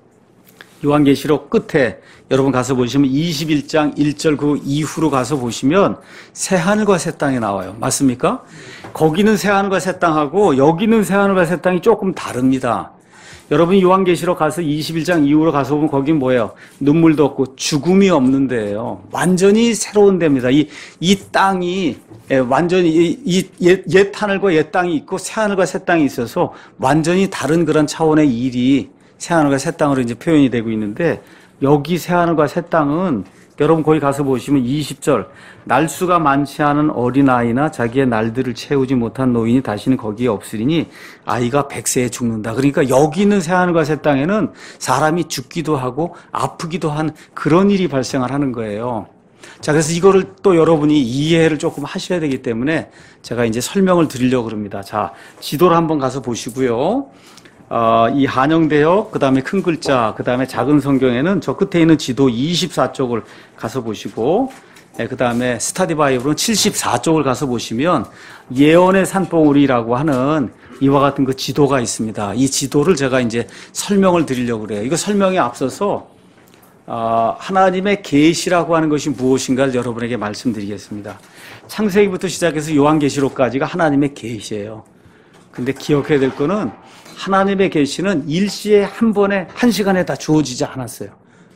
요한계시록 끝에 여러분 가서 보시면 21장 1절 그 이후로 가서 보시면 새하늘과 새 땅이 나와요. 맞습니까? 거기는 새하늘과 새 땅하고 여기는 새하늘과 새 땅이 조금 다릅니다. 여러분 요한계시록 가서 21장 이후로 가서 보면 거긴 뭐예요? 눈물도 없고 죽음이 없는 데예요. 완전히 새로운 데입니다. 이 땅이 완전히 옛 하늘과 옛 땅이 있고 새 하늘과 새 땅이 있어서 완전히 다른 그런 차원의 일이 새하늘과 새 땅으로 이제 표현이 되고 있는데 여기 새하늘과 새 땅은 여러분 거기 가서 보시면 20절 날수가 많지 않은 어린아이나 자기의 날들을 채우지 못한 노인이 다시는 거기에 없으리니 아이가 100세에 죽는다. 그러니까 여기 있는 새하늘과 새 땅에는 사람이 죽기도 하고 아프기도 한 그런 일이 발생을 하는 거예요. 자, 그래서 이거를 또 여러분이 이해를 조금 하셔야 되기 때문에 제가 이제 설명을 드리려고 합니다. 자, 지도를 한번 가서 보시고요. 이 한영대역, 그 다음에 큰 글자, 그 다음에 작은 성경에는 저 끝에 있는 지도 24쪽을 가서 보시고, 그 다음에 스타디 바이블은 74쪽을 가서 보시면 예언의 산봉우리라고 하는 이와 같은 그 지도가 있습니다. 이 지도를 제가 이제 설명을 드리려고 그래요. 이거 설명에 앞서서 하나님의 계시라고 하는 것이 무엇인가를 여러분에게 말씀드리겠습니다. 창세기부터 시작해서 요한계시록까지가 하나님의 계시예요. 근데 기억해야 될 거는 하나님의 계시는 일시에 한 번에 한 시간에 다 주어지지 않았어요.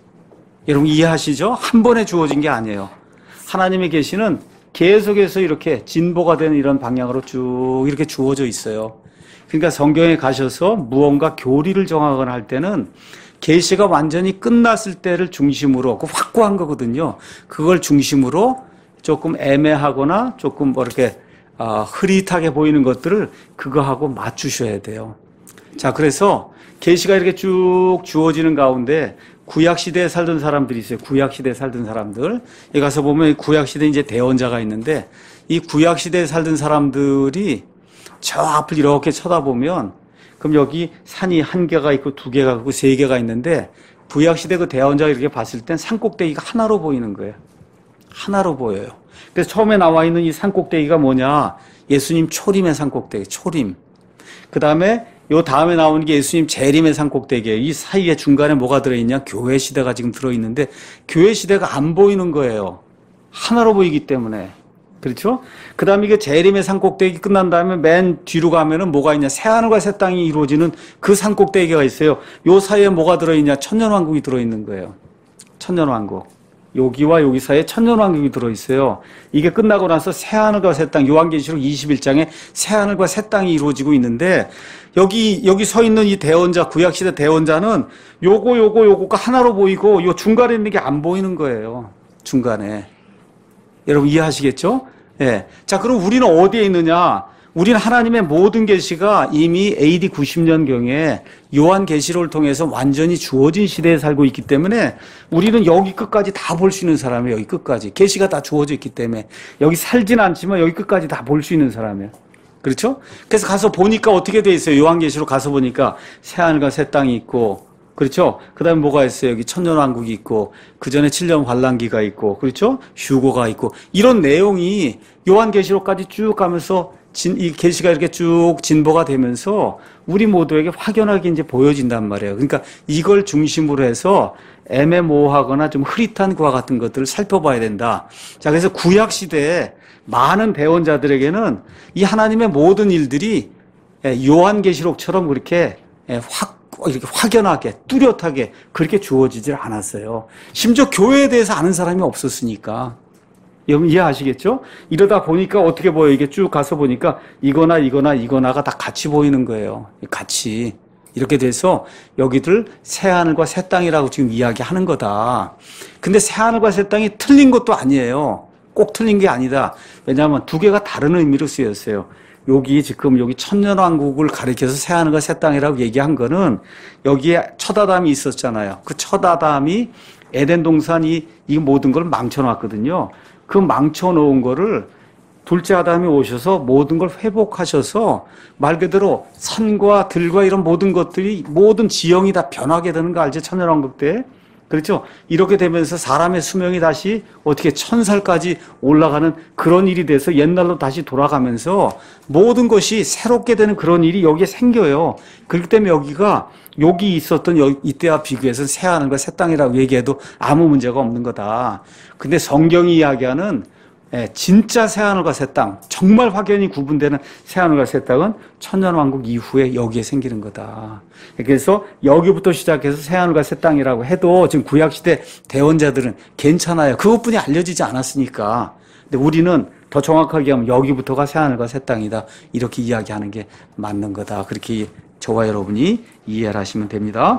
여러분 이해하시죠? 한 번에 주어진 게 아니에요. 하나님의 계시는 계속해서 이렇게 진보가 되는 이런 방향으로 쭉 이렇게 주어져 있어요. 그러니까 성경에 가셔서 무언가 교리를 정하거나 할 때는 계시가 완전히 끝났을 때를 중심으로 확고한 거거든요. 그걸 중심으로 조금 애매하거나 조금 뭐 이렇게 흐릿하게 보이는 것들을 그거하고 맞추셔야 돼요. 자, 그래서 계시가 이렇게 쭉 주어지는 가운데 구약 시대에 살던 사람들이 있어요. 구약 시대에 살던 사람들. 여기 가서 보면 구약 시대에 이제 대언자가 있는데 이 구약 시대에 살던 사람들이 저 앞을 이렇게 쳐다보면 그럼 여기 산이 한 개가 있고 두 개가 있고 세 개가 있는데 구약 시대 그 대언자가 이렇게 봤을 땐 산꼭대기가 하나로 보이는 거예요. 하나로 보여요. 그래서 처음에 나와 있는 이 산꼭대기가 뭐냐? 예수님 초림의 산꼭대기, 초림. 그 다음에 요 다음에 나오는 게 예수님 재림의 산꼭대기예요. 이 사이에 중간에 뭐가 들어있냐? 교회 시대가 지금 들어있는데 교회 시대가 안 보이는 거예요. 하나로 보이기 때문에. 그렇죠? 그 다음에 이게 재림의 산꼭대기 끝난 다음에 맨 뒤로 가면은 뭐가 있냐? 새하늘과 새 땅이 이루어지는 그 산꼭대기가 있어요. 요 사이에 뭐가 들어있냐? 천년왕국이 들어있는 거예요. 천년왕국. 여기와 여기 사이에 천년왕국이 들어있어요. 이게 끝나고 나서 새하늘과 새 땅, 요한계시록 21장에 새하늘과 새 땅이 이루어지고 있는데 여기 서 있는 이 대언자, 구약시대 대언자는 요거가 하나로 보이고 요 중간에 있는 게 안 보이는 거예요. 중간에. 여러분 이해하시겠죠? 예. 자, 그럼 우리는 어디에 있느냐? 우리는 하나님의 모든 계시가 이미 AD 90년경에 요한계시록을 통해서 완전히 주어진 시대에 살고 있기 때문에 우리는 여기 끝까지 다 볼 수 있는 사람이에요. 여기 끝까지. 계시가 다 주어져 있기 때문에 여기 살진 않지만 여기 끝까지 다 볼 수 있는 사람이에요. 그렇죠? 그래서 가서 보니까 어떻게 돼 있어요? 요한계시록 가서 보니까 새하늘과 새 땅이 있고, 그렇죠? 그 다음에 뭐가 있어요? 여기 천년왕국이 있고, 그 전에 7년 환란기가 있고, 그렇죠? 휴고가 있고, 이런 내용이 요한계시록까지 쭉 가면서 이 계시가 이렇게 쭉 진보가 되면서 우리 모두에게 확연하게 이제 보여진단 말이에요. 그러니까 이걸 중심으로 해서 애매모호하거나 좀 흐릿한 그와 같은 것들을 살펴봐야 된다. 자, 그래서 구약 시대에 많은 대언자들에게는 이 하나님의 모든 일들이 요한계시록처럼 그렇게 이렇게 확연하게 뚜렷하게 그렇게 주어지질 않았어요. 심지어 교회에 대해서 아는 사람이 없었으니까. 여러분 이해하시겠죠? 이러다 보니까 어떻게 보여요? 이게 쭉 가서 보니까 이거나가 다 같이 보이는 거예요. 같이. 이렇게 돼서 여기들 새하늘과 새 땅이라고 지금 이야기하는 거다. 근데 새하늘과 새 땅이 틀린 것도 아니에요. 꼭 틀린 게 아니다. 왜냐하면 두 개가 다른 의미로 쓰였어요. 여기 지금 여기 천년왕국을 가리켜서 새하늘과 새 땅이라고 얘기한 거는 여기에 첫 아담이 있었잖아요. 그 첫 아담이 에덴 동산이 이 모든 걸 망쳐놨거든요. 그 망쳐놓은 거를 둘째 아담이 오셔서 모든 걸 회복하셔서 말 그대로 산과 들과 이런 모든 것들이 모든 지형이 다 변하게 되는 거 알죠? 천년왕국 때. 그렇죠? 이렇게 되면서 사람의 수명이 다시 어떻게 1000살까지 올라가는 그런 일이 돼서 옛날로 다시 돌아가면서 모든 것이 새롭게 되는 그런 일이 여기에 생겨요. 그렇기 때문에 여기가 여기 있었던 이때와 비교해서 새하늘과 새 땅이라고 얘기해도 아무 문제가 없는 거다. 근데 성경이 이야기하는 진짜 새하늘과 새 땅, 정말 확연히 구분되는 새하늘과 새 땅은 천년왕국 이후에 여기에 생기는 거다. 그래서 여기부터 시작해서 새하늘과 새 땅이라고 해도 지금 구약시대 대원자들은 괜찮아요. 그것뿐이 알려지지 않았으니까. 근데 우리는 더 정확하게 하면 여기부터가 새하늘과 새 땅이다. 이렇게 이야기하는 게 맞는 거다. 그렇게 저와 여러분이 이해를 하시면 됩니다.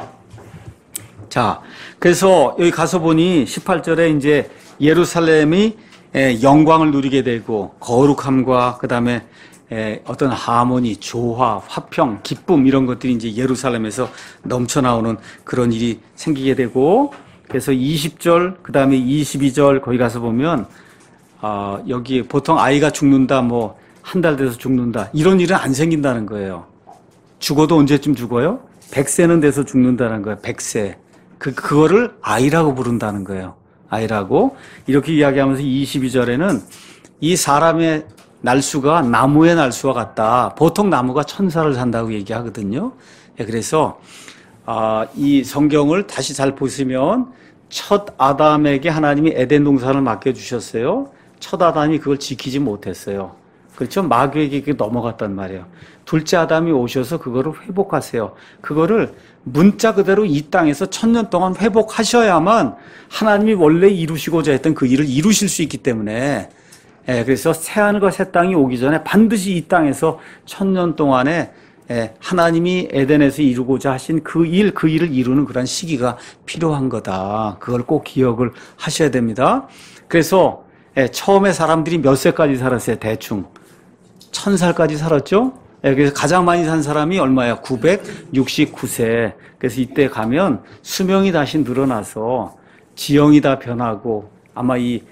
자, 그래서 여기 가서 보니 18절에 이제 예루살렘이 영광을 누리게 되고 거룩함과 그다음에 어떤 하모니, 조화, 화평, 기쁨 이런 것들이 이제 예루살렘에서 넘쳐나오는 그런 일이 생기게 되고 그래서 20절 그다음에 22절 거기 가서 보면 여기 보통 아이가 죽는다 뭐 한 달 돼서 죽는다 이런 일은 안 생긴다는 거예요. 죽어도 언제쯤 죽어요? 100세는 돼서 죽는다는 거예요. 100세. 그거를 아이라고 부른다는 거예요. 아이라고. 이렇게 이야기하면서 22절에는 이 사람의 날수가 나무의 날수와 같다. 보통 나무가 1000살을 산다고 얘기하거든요. 그래서 이 성경을 다시 잘 보시면 첫 아담에게 하나님이 에덴 동산을 맡겨주셨어요. 첫 아담이 그걸 지키지 못했어요. 그렇죠? 마귀에게 넘어갔단 말이에요. 둘째 아담이 오셔서 그거를 회복하세요. 그거를 문자 그대로 이 땅에서 1000년 동안 회복하셔야만 하나님이 원래 이루시고자 했던 그 일을 이루실 수 있기 때문에 그래서 새하늘과 새 땅이 오기 전에 반드시 이 땅에서 1000년 동안에 하나님이 에덴에서 이루고자 하신 그 일을 이루는 그런 시기가 필요한 거다. 그걸 꼭 기억을 하셔야 됩니다. 그래서 처음에 사람들이 몇 세까지 살았어요? 대충 1000살까지 살았죠? 그래서 가장 많이 산 사람이 얼마야? 969세. 그래서 이때 가면 수명이 다시 늘어나서 지형이 다 변하고 아마 이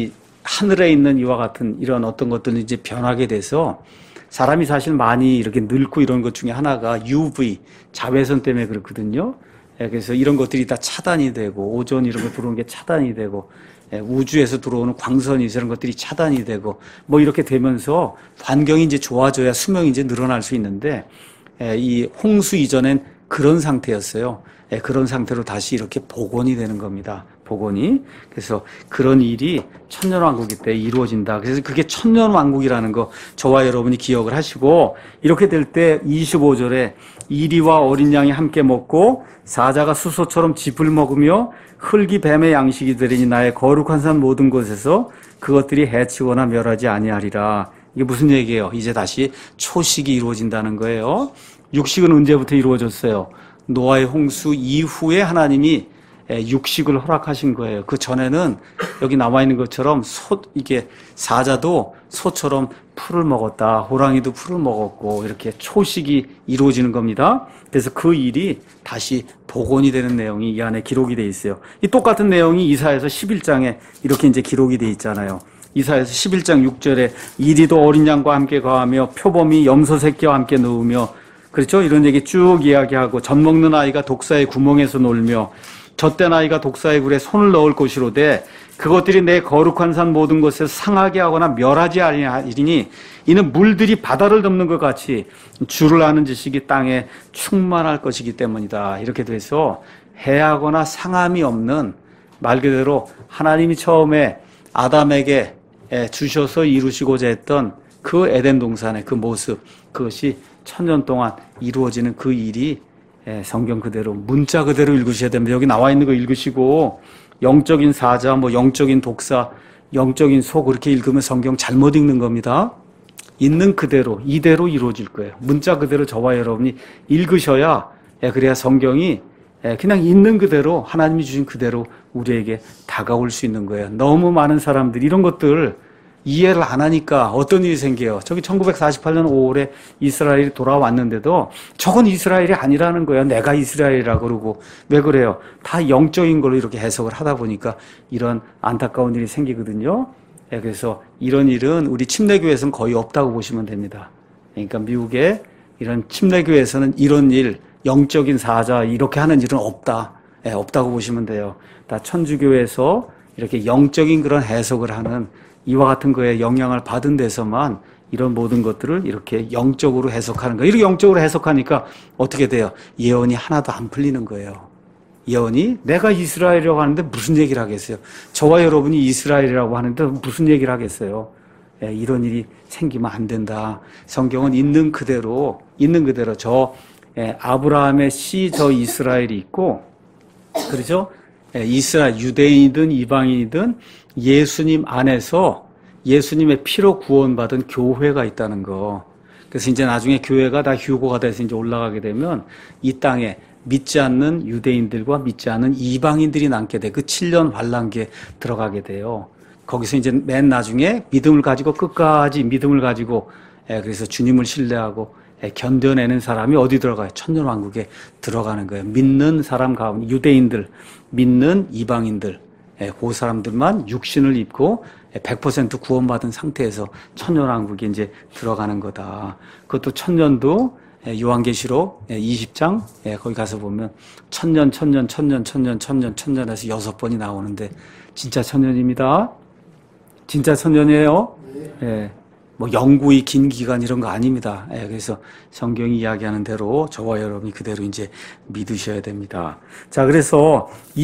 하늘에 있는 이와 같은 이런 어떤 것들은 이제 변하게 돼서 사람이 사실 많이 이렇게 늙고 이런 것 중에 하나가 UV, 자외선 때문에 그렇거든요. 그래서 이런 것들이 다 차단이 되고 오존 이런 거 들어오는 게 차단이 되고 우주에서 들어오는 광선이 이런 것들이 차단이 되고 뭐 이렇게 되면서 환경이 이제 좋아져야 수명이 이제 늘어날 수 있는데 이 홍수 이전엔 그런 상태였어요. 그런 상태로 다시 이렇게 복원이 되는 겁니다. 복원이. 그래서 그런 일이 천년왕국이 때 이루어진다. 그래서 그게 천년왕국이라는 거 저와 여러분이 기억을 하시고 이렇게 될 때 25절에 이리와 어린 양이 함께 먹고 사자가 수소처럼 짚을 먹으며 흙이 뱀의 양식이 되리니 나의 거룩한 산 모든 곳에서 그것들이 해치거나 멸하지 아니하리라. 이게 무슨 얘기예요? 이제 다시 초식이 이루어진다는 거예요. 육식은 언제부터 이루어졌어요? 노아의 홍수 이후에 하나님이 육식을 허락하신 거예요. 그 전에는 여기 나와 있는 것처럼 이게 사자도 소처럼 풀을 먹었다. 호랑이도 풀을 먹었고 이렇게 초식이 이루어지는 겁니다. 그래서 그 일이 다시 복원이 되는 내용이 이 안에 기록이 돼 있어요. 이 똑같은 내용이 이사야서 11장에 이렇게 이제 기록이 돼 있잖아요. 이사야서 11장 6절에 이리도 어린 양과 함께 거하며 표범이 염소 새끼와 함께 누우며 그렇죠? 이런 얘기 쭉 이야기하고 젖 먹는 아이가 독사의 구멍에서 놀며 젖된 아이가 독사의 굴에 손을 넣을 것이로되 그것들이 내 거룩한 산 모든 곳에서 상하게 하거나 멸하지 아니하리니 이는 물들이 바다를 덮는 것 같이 주를 아는 지식이 땅에 충만할 것이기 때문이다. 이렇게 돼서 해하거나 상함이 없는 말 그대로 하나님이 처음에 아담에게 주셔서 이루시고자 했던 그 에덴 동산의 그 모습 그것이 1000년 동안 이루어지는 그 일이 성경 그대로 문자 그대로 읽으셔야 됩니다. 여기 나와 있는 거 읽으시고 영적인 사자, 뭐 영적인 독사, 영적인 소 그렇게 읽으면 성경 잘못 읽는 겁니다. 있는 그대로 이대로 이루어질 거예요. 문자 그대로 저와 여러분이 읽으셔야 그래야 성경이 그냥 있는 그대로 하나님이 주신 그대로 우리에게 다가올 수 있는 거예요. 너무 많은 사람들이 이런 것들 이해를 안 하니까 어떤 일이 생겨요. 저기 1948년 5월에 이스라엘이 돌아왔는데도 저건 이스라엘이 아니라는 거예요. 내가 이스라엘이라고 그러고. 왜 그래요? 다 영적인 걸로 이렇게 해석을 하다 보니까 이런 안타까운 일이 생기거든요. 그래서 이런 일은 우리 침례교회에서는 거의 없다고 보시면 됩니다. 그러니까 미국의 이런 침례교회에서는 이런 일, 영적인 사자 이렇게 하는 일은 없다. 없다고 보시면 돼요. 다 천주교에서 이렇게 영적인 그런 해석을 하는 이와 같은 거에 영향을 받은 데서만 이런 모든 것들을 이렇게 영적으로 해석하는 거예요. 이렇게 영적으로 해석하니까 어떻게 돼요? 예언이 하나도 안 풀리는 거예요. 예언이 내가 이스라엘이라고 하는데 무슨 얘기를 하겠어요? 저와 여러분이 이스라엘이라고 하는데 무슨 얘기를 하겠어요? 이런 일이 생기면 안 된다. 성경은 있는 그대로 저 아브라함의 씨 저 이스라엘이 있고, 그렇죠? 이스라엘 유대인이든 이방인이든 예수님 안에서 예수님의 피로 구원받은 교회가 있다는 거. 그래서 이제 나중에 교회가 다 휴거가 돼서 이제 올라가게 되면 이 땅에 믿지 않는 유대인들과 믿지 않는 이방인들이 남게 돼. 그 7년 환란기에 들어가게 돼요. 거기서 이제 맨 나중에 믿음을 가지고 끝까지 믿음을 가지고 그래서 주님을 신뢰하고 견뎌내는 사람이 어디 들어가요? 천년왕국에 들어가는 거예요. 믿는 사람 가운데 유대인들, 믿는 이방인들, 그 사람들만 육신을 입고 100% 구원받은 상태에서 천년왕국에 이제 들어가는 거다. 그것도 천년도 요한계시록 20장 거기 가서 보면 천년 해서 6번이 나오는데 진짜 천년입니다. 진짜 천년이에요. 뭐 영구히 긴 기간 이런 거 아닙니다. 그래서 성경이 이야기하는 대로 저와 여러분이 그대로 이제 믿으셔야 됩니다. 자, 그래서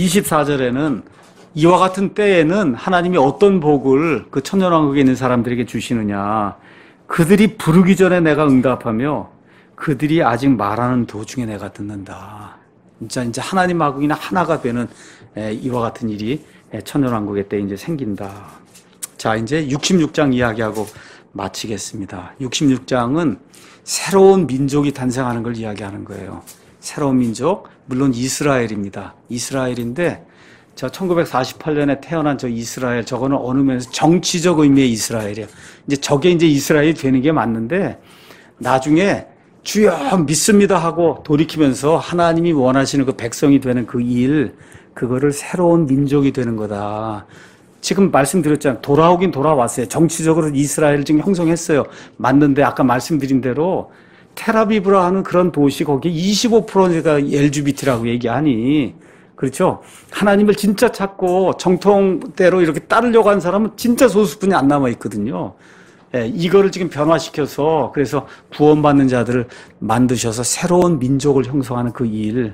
24절에는 이와 같은 때에는 하나님이 어떤 복을 그 천년왕국에 있는 사람들에게 주시느냐. 그들이 부르기 전에 내가 응답하며 그들이 아직 말하는 도중에 내가 듣는다. 진짜 이제 하나님 왕국이나 하나가 되는 이와 같은 일이 천년왕국의 때 이제 생긴다. 자, 이제 66장 이야기하고 마치겠습니다. 66장은 새로운 민족이 탄생하는 걸 이야기하는 거예요. 새로운 민족, 물론 이스라엘입니다. 이스라엘인데 저 1948년에 태어난 저 이스라엘, 저거는 어느 면에서 정치적 의미의 이스라엘이에요. 이제 저게 이제 이스라엘이 되는 게 맞는데 나중에 주여 믿습니다 하고 돌이키면서 하나님이 원하시는 그 백성이 되는 그 일, 그거를 새로운 민족이 되는 거다. 지금 말씀드렸잖아요. 돌아오긴 돌아왔어요. 정치적으로 이스라엘을 지금 형성했어요. 맞는데 아까 말씀드린 대로 텔아비브라 하는 그런 도시 거기에 25%가 LGBT라고 얘기하니, 그렇죠? 하나님을 진짜 찾고 정통대로 이렇게 따르려고 하는 사람은 진짜 소수분이 안 남아 있거든요. 이거를 지금 변화시켜서 그래서 구원받는 자들을 만드셔서 새로운 민족을 형성하는 그 일이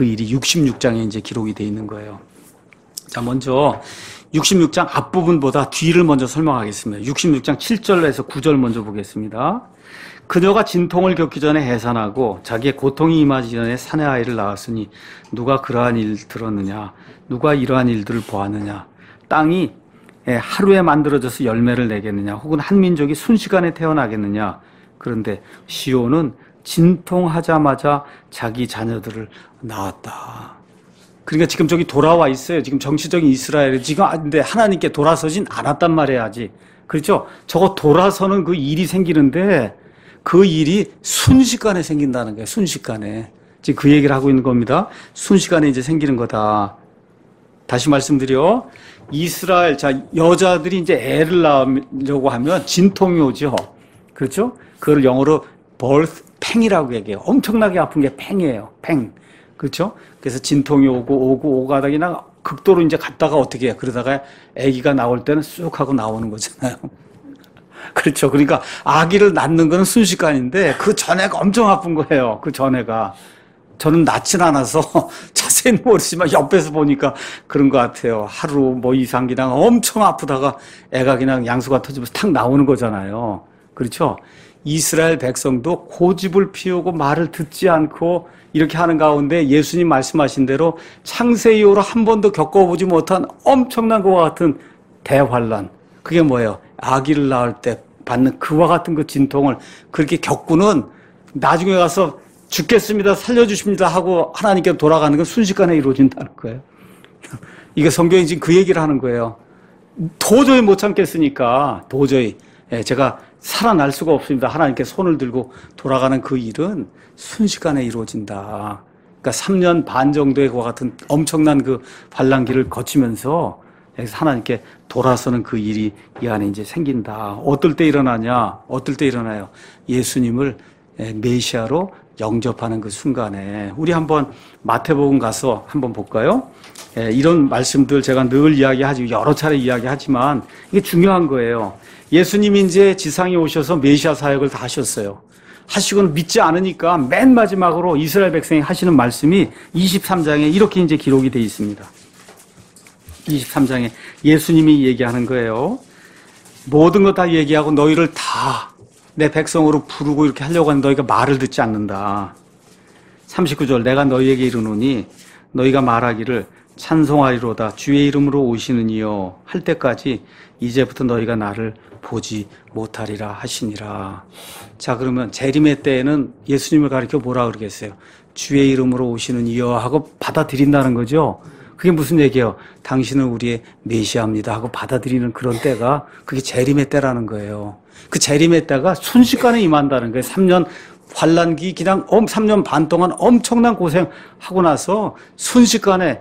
66장에 이제 기록이 되어 있는 거예요. 자, 먼저 66장 앞부분보다 뒤를 먼저 설명하겠습니다. 66장 7절에서 9절 먼저 보겠습니다. 그녀가 진통을 겪기 전에 해산하고 자기의 고통이 임하기 전에 사내 아이를 낳았으니 누가 그러한 일 들었느냐? 누가 이러한 일들을 보았느냐? 땅이 하루에 만들어져서 열매를 내겠느냐? 혹은 한 민족이 순식간에 태어나겠느냐? 그런데 시온은 진통하자마자 자기 자녀들을 낳았다. 그러니까 지금 저기 돌아와 있어요. 지금 정치적인 이스라엘이 지금 근데 하나님께 돌아서진 않았단 말이에요, 아직. 그렇죠? 저거 돌아서는 그 일이 생기는데 그 일이 순식간에 생긴다는 거예요. 순식간에. 지금 그 얘기를 하고 있는 겁니다. 순식간에 이제 생기는 거다. 다시 말씀드려. 이스라엘, 자, 여자들이 이제 애를 낳으려고 하면 진통이 오죠. 그렇죠? 그걸 영어로 birth pain이라고 얘기해요. 엄청나게 아픈 게 pain이에요. pain. 그렇죠? 그래서 진통이 오고 가다가 그냥 극도로 이제 갔다가 어떻게 해요? 그러다가 아기가 나올 때는 쑥 하고 나오는 거잖아요. 그렇죠. 그러니까 아기를 낳는 거는 순식간인데 그 전에가 엄청 아픈 거예요. 그 전에가. 저는 낳진 않아서 자세히 모르지만 옆에서 보니까 그런 것 같아요. 하루 뭐 이상 그냥 엄청 아프다가 애가 그냥 양수가 터지면서 탁 나오는 거잖아요. 그렇죠? 이스라엘 백성도 고집을 피우고 말을 듣지 않고 이렇게 하는 가운데 예수님 말씀하신 대로 창세 이후로 한 번도 겪어보지 못한 엄청난 것과 같은 대환란. 그게 뭐예요? 아기를 낳을 때 받는 그와 같은 그 진통을 그렇게 겪고는 나중에 가서 죽겠습니다, 살려주십니다 하고 하나님께 돌아가는 건 순식간에 이루어진다는 거예요. 이게 성경이 지금 그 얘기를 하는 거예요. 도저히 못 참겠으니까 도저히 제가 살아날 수가 없습니다. 하나님께 손을 들고 돌아가는 그 일은 순식간에 이루어진다. 그러니까 3년 반 정도의 그와 같은 엄청난 그 환난기를 거치면서 여기서 하나님께 돌아서는 그 일이 이 안에 이제 생긴다. 어떨 때 일어나냐? 어떨 때 일어나요? 예수님을 메시아로 영접하는 그 순간에. 우리 한번 마태복음 가서 한번 볼까요? 이런 말씀들 제가 늘 이야기하지, 여러 차례 이야기하지만 이게 중요한 거예요. 예수님이 이제 지상에 오셔서 메시아 사역을 다 하셨어요. 하시고는 믿지 않으니까 맨 마지막으로 이스라엘 백성이 하시는 말씀이 23장에 이렇게 이제 기록이 되어 있습니다. 23장에 예수님이 얘기하는 거예요. 모든 거 다 얘기하고 너희를 다 내 백성으로 부르고 이렇게 하려고 하는 너희가 말을 듣지 않는다. 39절 내가 너희에게 이르노니 너희가 말하기를 찬송하리로다 주의 이름으로 오시는 이여 할 때까지 이제부터 너희가 나를 보지 못하리라 하시니라. 자, 그러면 재림의 때에는 예수님을 가리켜 뭐라 그러겠어요? 주의 이름으로 오시는 이여 하고 받아들인다는 거죠. 그게 무슨 얘기예요? 당신은 우리의 메시아입니다 하고 받아들이는 그런 때가 그게 재림의 때라는 거예요. 그 재림의 때가 순식간에 임한다는 거예요. 3년 환난기 그냥 3년 반 동안 엄청난 고생하고 나서 순식간에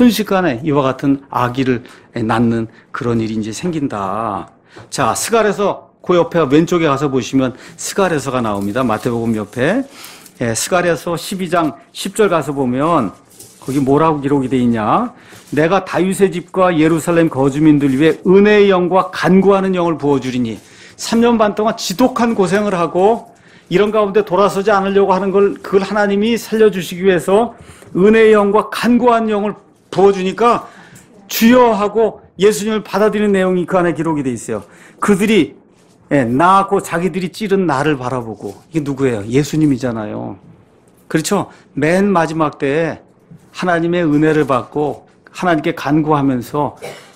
이와 같은 아기를 낳는 그런 일이 이제 생긴다. 자, 스갈에서 그 옆에 왼쪽에 가서 보시면 스갈에서가 나옵니다. 마태복음 옆에. 스갈에서 12장 10절 가서 보면 거기 뭐라고 기록이 되어 있냐? 내가 다윗의 집과 예루살렘 거주민들 위해 은혜의 영과 간구하는 영을 부어주리니 3년 반 동안 지독한 고생을 하고 이런 가운데 돌아서지 않으려고 하는 걸 그걸 하나님이 살려주시기 위해서 은혜의 영과 간구한 영을 부어주니까 주여 하고 예수님을 받아들이는 내용이 그 안에 기록이 되어 있어요. 그들이 나하고 자기들이 찌른 나를 바라보고 이게 누구예요? 예수님이잖아요. 그렇죠? 맨 마지막 때에 하나님의 은혜를 받고 하나님께 간구하면서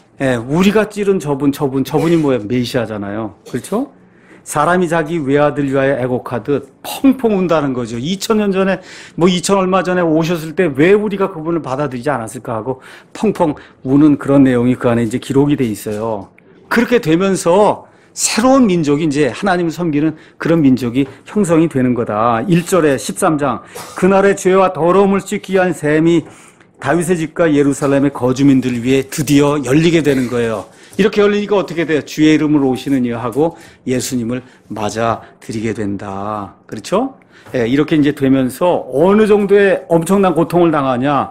우리가 찌른 저분이 뭐예요? 메시아잖아요. 그렇죠? 사람이 자기 외아들 위하여 애곡하듯 펑펑 운다는 거죠. 2000년 전에 2000 얼마 전에 오셨을 때 왜 우리가 그분을 받아들이지 않았을까 하고 펑펑 우는 그런 내용이 그 안에 이제 기록이 돼 있어요. 그렇게 되면서 새로운 민족이 이제 하나님을 섬기는 그런 민족이 형성이 되는 거다. 1절에 13장 그날의 죄와 더러움을 씻기 위한 셈이 다윗의 집과 예루살렘의 거주민들을 위해 드디어 열리게 되는 거예요. 이렇게 열리니까 어떻게 돼요? 주의 이름으로 오시는 이여 하고 예수님을 맞아들이게 된다. 그렇죠? 이렇게 이제 되면서 어느 정도의 엄청난 고통을 당하냐?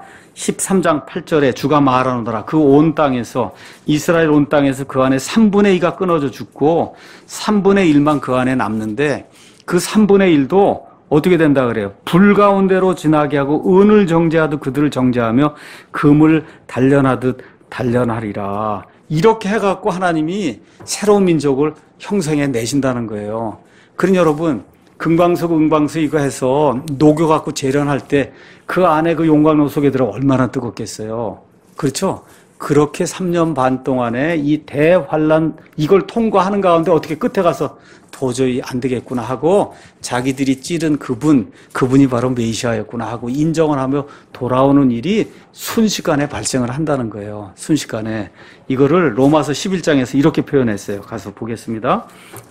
13장 8절에 주가 말하노라. 그 온 땅에서 이스라엘 온 땅에서 그 안에 3분의 2가 끊어져 죽고 3분의 1만 그 안에 남는데 그 3분의 1도 어떻게 된다 그래요? 불 가운데로 지나게 하고 은을 정죄하듯 그들을 정죄하며 금을 단련하듯 단련하리라. 이렇게 해갖고 하나님이 새로운 민족을 형성해 내신다는 거예요. 그러니 여러분 금광석, 은광석 이거 해서 녹여갖고 재련할 때 그 안에 그 용광로 속에 들어 얼마나 뜨겁겠어요. 그렇죠? 그렇게 3년 반 동안에 이 대환란 이걸 통과하는 가운데 어떻게 끝에 가서 도저히 안 되겠구나 하고 자기들이 찌른 그분이 바로 메시아였구나 하고 인정을 하며 돌아오는 일이 순식간에 발생을 한다는 거예요. 순식간에. 이거를 로마서 11장에서 이렇게 표현했어요. 가서 보겠습니다.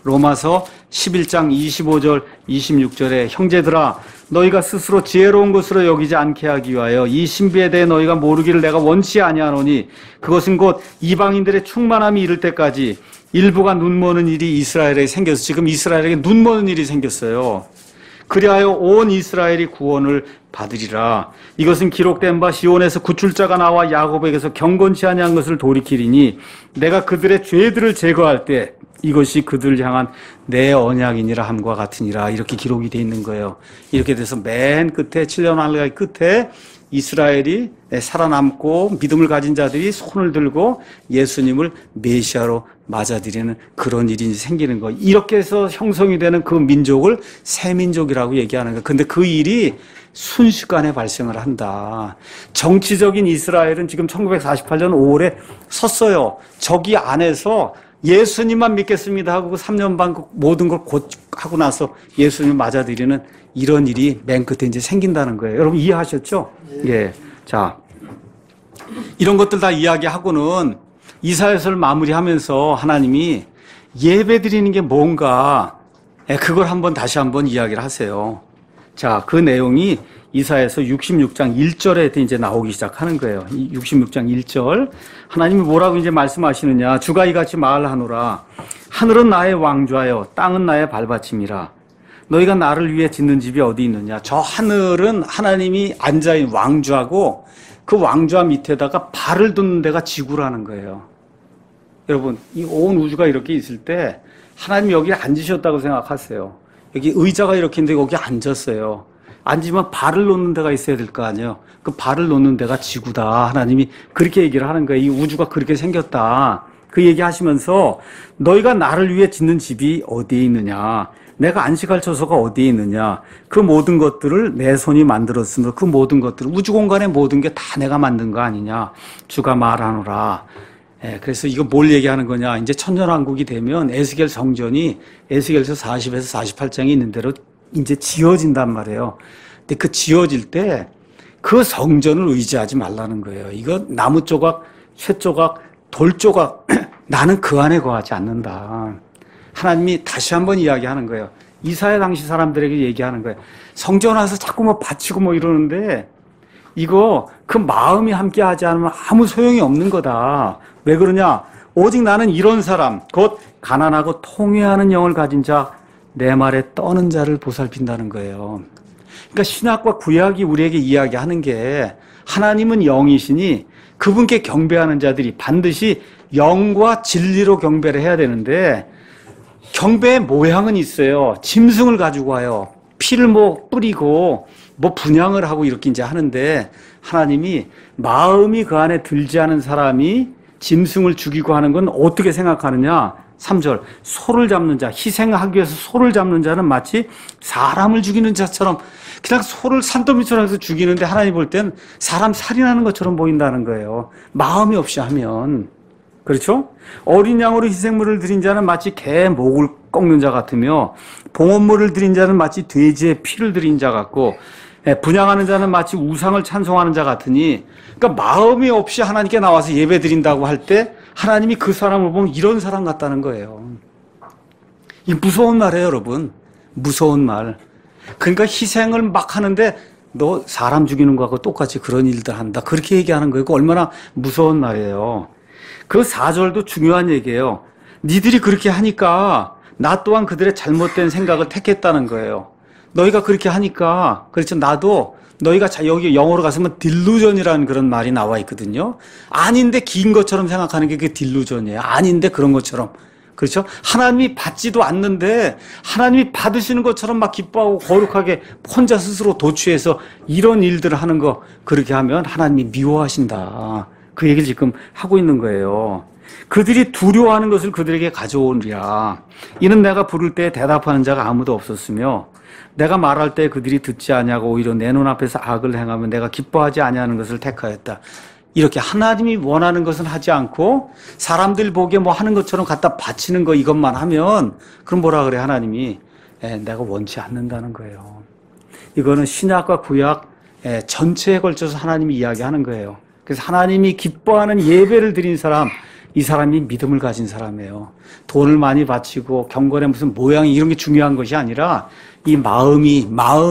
로마서 11장 25절 26절에 형제들아 너희가 스스로 지혜로운 것으로 여기지 않게 하기 위하여 이 신비에 대해 너희가 모르기를 내가 원치 아니하노니 그것은 곧 이방인들의 충만함이 이를 때까지 일부가 눈머는 일이 이스라엘에 생겨서 지금 이스라엘에게 눈머는 일이 생겼어요. 그리하여 온 이스라엘이 구원을 받으리라. 이것은 기록된 바 시온에서 구출자가 나와 야곱에게서 경건치 아니한 것을 돌이키리니 내가 그들의 죄들을 제거할 때 이것이 그들을 향한 내 언약이니라 함과 같으니라. 이렇게 기록이 돼 있는 거예요. 이렇게 돼서 맨 끝에 7년 환란의 끝에 이스라엘이 살아남고 믿음을 가진 자들이 손을 들고 예수님을 메시아로 맞아들이는 그런 일이 생기는 거. 이렇게 해서 형성이 되는 그 민족을 새 민족이라고 얘기하는 거예요. 근데 그 일이 순식간에 발생을 한다. 정치적인 이스라엘은 지금 1948년 5월에 섰어요. 저기 안에서 예수님만 믿겠습니다 하고 3년 반 모든 걸 하고 나서 예수님을 맞아들이는 이런 일이 맨 끝에 이제 생긴다는 거예요. 여러분 이해하셨죠? 예. 자, 이런 것들 다 이야기하고는 이사야서를 마무리하면서 하나님이 예배 드리는 게 뭔가, 그걸 다시 한번 이야기를 하세요. 자, 그 내용이 이사야서 66장 1절에 이제 나오기 시작하는 거예요. 66장 1절. 하나님이 뭐라고 이제 말씀하시느냐. 주가 이같이 말하노라. 하늘은 나의 왕좌여 땅은 나의 발받침이라. 너희가 나를 위해 짓는 집이 어디 있느냐. 저 하늘은 하나님이 앉아있는 왕좌고 그 왕좌 밑에다가 발을 둔 데가 지구라는 거예요. 여러분, 이 온 우주가 이렇게 있을 때 하나님이 여기 앉으셨다고 생각하세요. 여기 의자가 이렇게 있는데 거기 앉았어요. 앉으면 발을 놓는 데가 있어야 될 거 아니에요. 그 발을 놓는 데가 지구다. 하나님이 그렇게 얘기를 하는 거예요. 이 우주가 그렇게 생겼다. 그 얘기 하시면서 너희가 나를 위해 짓는 집이 어디에 있느냐. 내가 안식할 처소가 어디에 있느냐. 그 모든 것들을 내 손이 만들었으므로 그 모든 것들, 우주 공간의 모든 게 다 내가 만든 거 아니냐. 주가 말하노라. 그래서 이거 뭘 얘기하는 거냐. 이제 천년왕국이 되면 에스겔 성전이 에스겔서 40에서 48장이 있는 대로 이제 지어진단 말이에요. 근데 그 지어질 때 그 성전을 의지하지 말라는 거예요. 이거 나무 조각, 쇠 조각, 돌 조각, 나는 그 안에 거하지 않는다. 하나님이 다시 한번 이야기하는 거예요. 이사야 당시 사람들에게 얘기하는 거예요. 성전 와서 자꾸 뭐 바치고 뭐 이러는데 이거 그 마음이 함께 하지 않으면 아무 소용이 없는 거다. 왜 그러냐? 오직 나는 이런 사람, 곧 가난하고 통회하는 영을 가진 자, 내 말에 떠는 자를 보살핀다는 거예요. 그러니까 신약과 구약이 우리에게 이야기하는 게 하나님은 영이시니 그분께 경배하는 자들이 반드시 영과 진리로 경배를 해야 되는데 경배의 모양은 있어요. 짐승을 가지고 와요. 피를 뭐 뿌리고 뭐 분향을 하고 이렇게 이제 하는데 하나님이 마음이 그 안에 들지 않은 사람이 짐승을 죽이고 하는 건 어떻게 생각하느냐? 3절. 소를 잡는 자, 희생하기 위해서 소를 잡는 자는 마치 사람을 죽이는 자처럼 그냥 소를 산더미처럼 해서 죽이는데 하나님 볼 땐 사람 살인하는 것처럼 보인다는 거예요. 마음이 없이 하면. 그렇죠? 어린 양으로 희생물을 드린 자는 마치 개 목을 꺾는 자 같으며 봉헌물을 드린 자는 마치 돼지의 피를 드린 자 같고 분향하는 자는 마치 우상을 찬송하는 자 같으니 그러니까 마음이 없이 하나님께 나와서 예배 드린다고 할 때 하나님이 그 사람을 보면 이런 사람 같다는 거예요. 이 무서운 말이에요, 여러분. 무서운 말. 그러니까 희생을 막 하는데 너 사람 죽이는 거하고 똑같이 그런 일들 한다. 그렇게 얘기하는 거예요. 얼마나 무서운 말이에요. 그 4절도 중요한 얘기예요. 니들이 그렇게 하니까 나 또한 그들의 잘못된 생각을 택했다는 거예요. 너희가 그렇게 하니까 그렇죠. 나도 너희가 여기 영어로 가서면 딜루전이라는 그런 말이 나와 있거든요. 아닌데 긴 것처럼 생각하는 게 그게 딜루전이에요. 아닌데 그런 것처럼. 그렇죠? 하나님이 받지도 않는데 하나님이 받으시는 것처럼 막 기뻐하고 거룩하게 혼자 스스로 도취해서 이런 일들을 하는 거 그렇게 하면 하나님이 미워하신다. 그 얘기를 지금 하고 있는 거예요. 그들이 두려워하는 것을 그들에게 가져오리라. 이는 내가 부를 때 대답하는 자가 아무도 없었으며 내가 말할 때 그들이 듣지 아니하고 오히려 내 눈앞에서 악을 행하면 내가 기뻐하지 아니하는 것을 택하였다. 이렇게 하나님이 원하는 것은 하지 않고 사람들 보기에 뭐 하는 것처럼 갖다 바치는 거 이것만 하면 그럼 뭐라 그래 하나님이 내가 원치 않는다는 거예요. 이거는 신약과 구약 전체에 걸쳐서 하나님이 이야기하는 거예요. 그래서 하나님이 기뻐하는 예배를 드린 사람, 이 사람이 믿음을 가진 사람이에요. 돈을 많이 바치고 경건의 무슨 모양이 이런 게 중요한 것이 아니라 이 마음이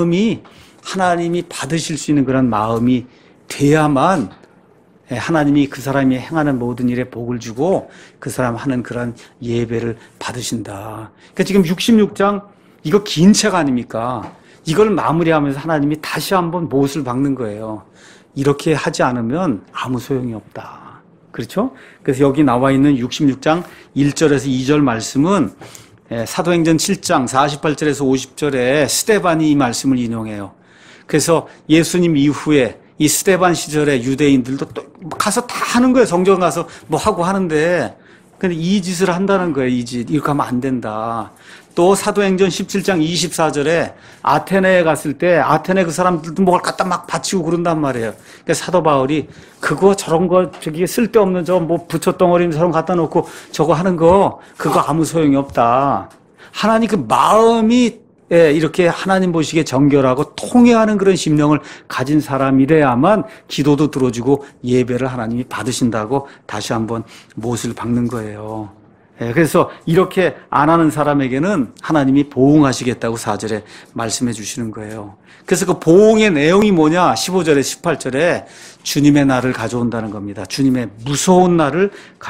하나님이 받으실 수 있는 그런 마음이 돼야만 하나님이 그 사람이 행하는 모든 일에 복을 주고 그 사람 하는 그런 예배를 받으신다. 그러니까 지금 66장 이거 긴 책 아닙니까? 이걸 마무리하면서 하나님이 다시 한번 못을 박는 거예요. 이렇게 하지 않으면 아무 소용이 없다. 그렇죠? 그래서 여기 나와 있는 66장 1절에서 2절 말씀은 사도행전 7장 48절에서 50절에 스데반이 이 말씀을 인용해요. 그래서 예수님 이후에 이 스데반 시절에 유대인들도 또 가서 다 하는 거예요. 성전 가서 뭐 하고 하는데 근데 이 짓을 한다는 거예요. 이 짓. 이렇게 하면 안 된다. 또 사도행전 17장 24절에 아테네에 갔을 때 아테네 그 사람들도 뭘 갖다 막 바치고 그런단 말이에요. 그러니까 사도 바울이 그거 저런 거 저기 쓸데없는 저 뭐 부처덩어리처럼 갖다 놓고 저거 하는 거 그거 아무 소용이 없다. 하나님 그 마음이 이렇게 하나님 보시기에 정결하고 통회하는 그런 심령을 가진 사람이래야만 기도도 들어주고 예배를 하나님이 받으신다고 다시 한번 못을 박는 거예요. 그래서 이렇게 안 하는 사람에게는 하나님이 보응하시겠다고 4절에 말씀해 주시는 거예요. 그래서 그 보응의 내용이 뭐냐? 15절에 18절에 주님의 날을 가져온다는 겁니다. 주님의 무서운 날을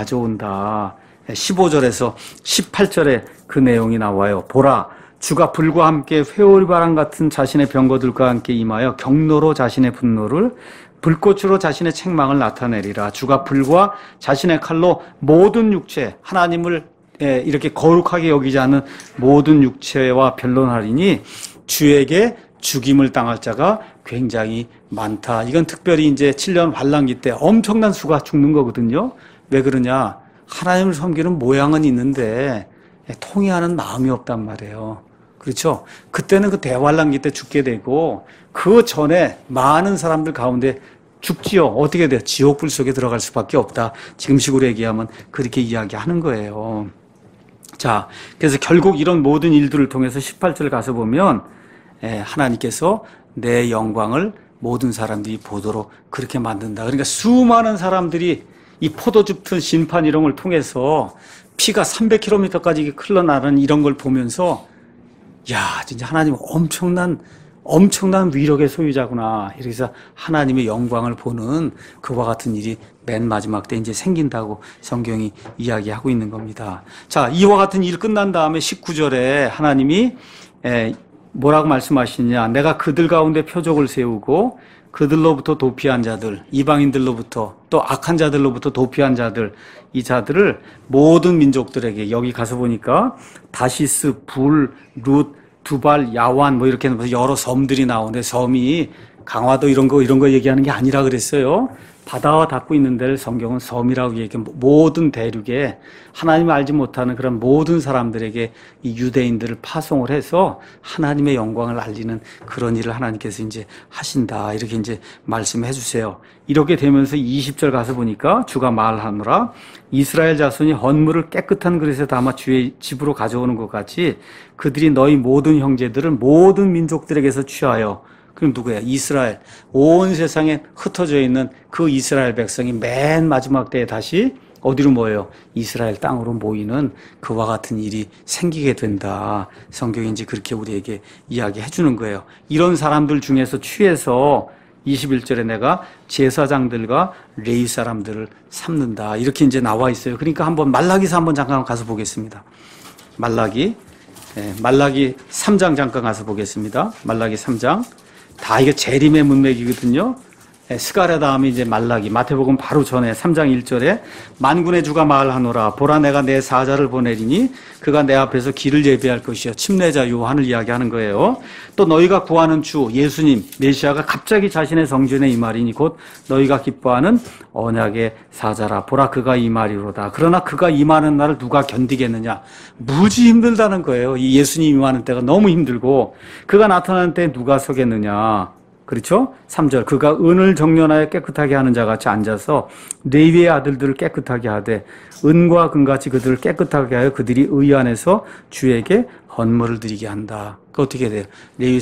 가져온다. 15절에서 18절에 그 내용이 나와요. 보라, 주가 불과 함께 회오리바람 같은 자신의 병거들과 함께 임하여 경로로 자신의 분노를 불꽃으로 자신의 책망을 나타내리라. 주가 불과 자신의 칼로 모든 육체, 하나님을 이렇게 거룩하게 여기지 않는 모든 육체와 변론하리니 주에게 죽임을 당할 자가 굉장히 많다. 이건 특별히 이제 7년 환란기 때 엄청난 수가 죽는 거거든요. 왜 그러냐? 하나님을 섬기는 모양은 있는데 통회하는 마음이 없단 말이에요. 그렇죠? 그때는 그 대환란기 때 죽게 되고 그 전에 많은 사람들 가운데 죽지요. 어떻게 돼요? 지옥불 속에 들어갈 수밖에 없다. 지금식으로 얘기하면 그렇게 이야기하는 거예요. 자, 그래서 결국 이런 모든 일들을 통해서 18절 가서 보면 하나님께서 내 영광을 모든 사람들이 보도록 그렇게 만든다. 그러니까 수많은 사람들이 이 포도즙 튼 심판 이런 걸 통해서 피가 300km까지 흘러나가는 이런 걸 보면서 야, 진짜 하나님 엄청난 위력의 소유자구나. 이래서 하나님의 영광을 보는 그와 같은 일이 맨 마지막 때 이제 생긴다고 성경이 이야기하고 있는 겁니다. 자, 이와 같은 일 끝난 다음에 19절에 하나님이 뭐라고 말씀하시느냐. 내가 그들 가운데 표적을 세우고 그들로부터 도피한 자들, 이방인들로부터 또 악한 자들로부터 도피한 자들, 이 자들을 모든 민족들에게, 여기 가서 보니까 다시스, 불, 룻, 두발, 야완 뭐 이렇게 여러 섬들이 나오는데 섬이 강화도 이런 거 얘기하는 게 아니라 그랬어요. 바다와 닿고 있는 데를 성경은 섬이라고 얘기해. 모든 대륙에 하나님을 알지 못하는 그런 모든 사람들에게 이 유대인들을 파송을 해서 하나님의 영광을 알리는 그런 일을 하나님께서 이제 하신다. 이렇게 이제 말씀해 주세요. 이렇게 되면서 20절 가서 보니까 주가 말하노라. 이스라엘 자손이 헌물을 깨끗한 그릇에 담아 주의 집으로 가져오는 것 같이 그들이 너희 모든 형제들을 모든 민족들에게서 취하여, 그럼 누구야? 이스라엘. 온 세상에 흩어져 있는 그 이스라엘 백성이 맨 마지막 때에 다시 어디로 모여요? 이스라엘 땅으로 모이는 그와 같은 일이 생기게 된다. 성경이 이제 그렇게 우리에게 이야기해 주는 거예요. 이런 사람들 중에서 취해서 21절에 내가 제사장들과 레위 사람들을 삼는다. 이렇게 이제 나와 있어요. 그러니까 한번 말라기서 한번 잠깐 가서 보겠습니다. 말라기 3장 잠깐 가서 보겠습니다. 말라기 3장. 다 이게 재림의 문맥이거든요. 스가랴 다음에 이제 말라기, 마태복음 바로 전에 3장 1절에 만군의 주가 말하노라. 보라, 내가 내 사자를 보내리니 그가 내 앞에서 길을 예비할 것이요. 침례자 요한을 이야기하는 거예요. 또 너희가 구하는 주 예수님 메시아가 갑자기 자신의 성전에 임하리니 곧 너희가 기뻐하는 언약의 사자라. 보라, 그가 임하리로다. 그러나 그가 임하는 날을 누가 견디겠느냐. 무지 힘들다는 거예요. 이 예수님 임하는 때가 너무 힘들고 그가 나타나는 때 누가 서겠느냐. 그렇죠? 3절. 그가 은을 정련하여 깨끗하게 하는 자같이 앉아서 레위의 아들들을 깨끗하게 하되 은과 금같이 그들을 깨끗하게 하여 그들이 의 안에서 주에게 헌물을 드리게 한다. 그 어떻게 돼요? 레위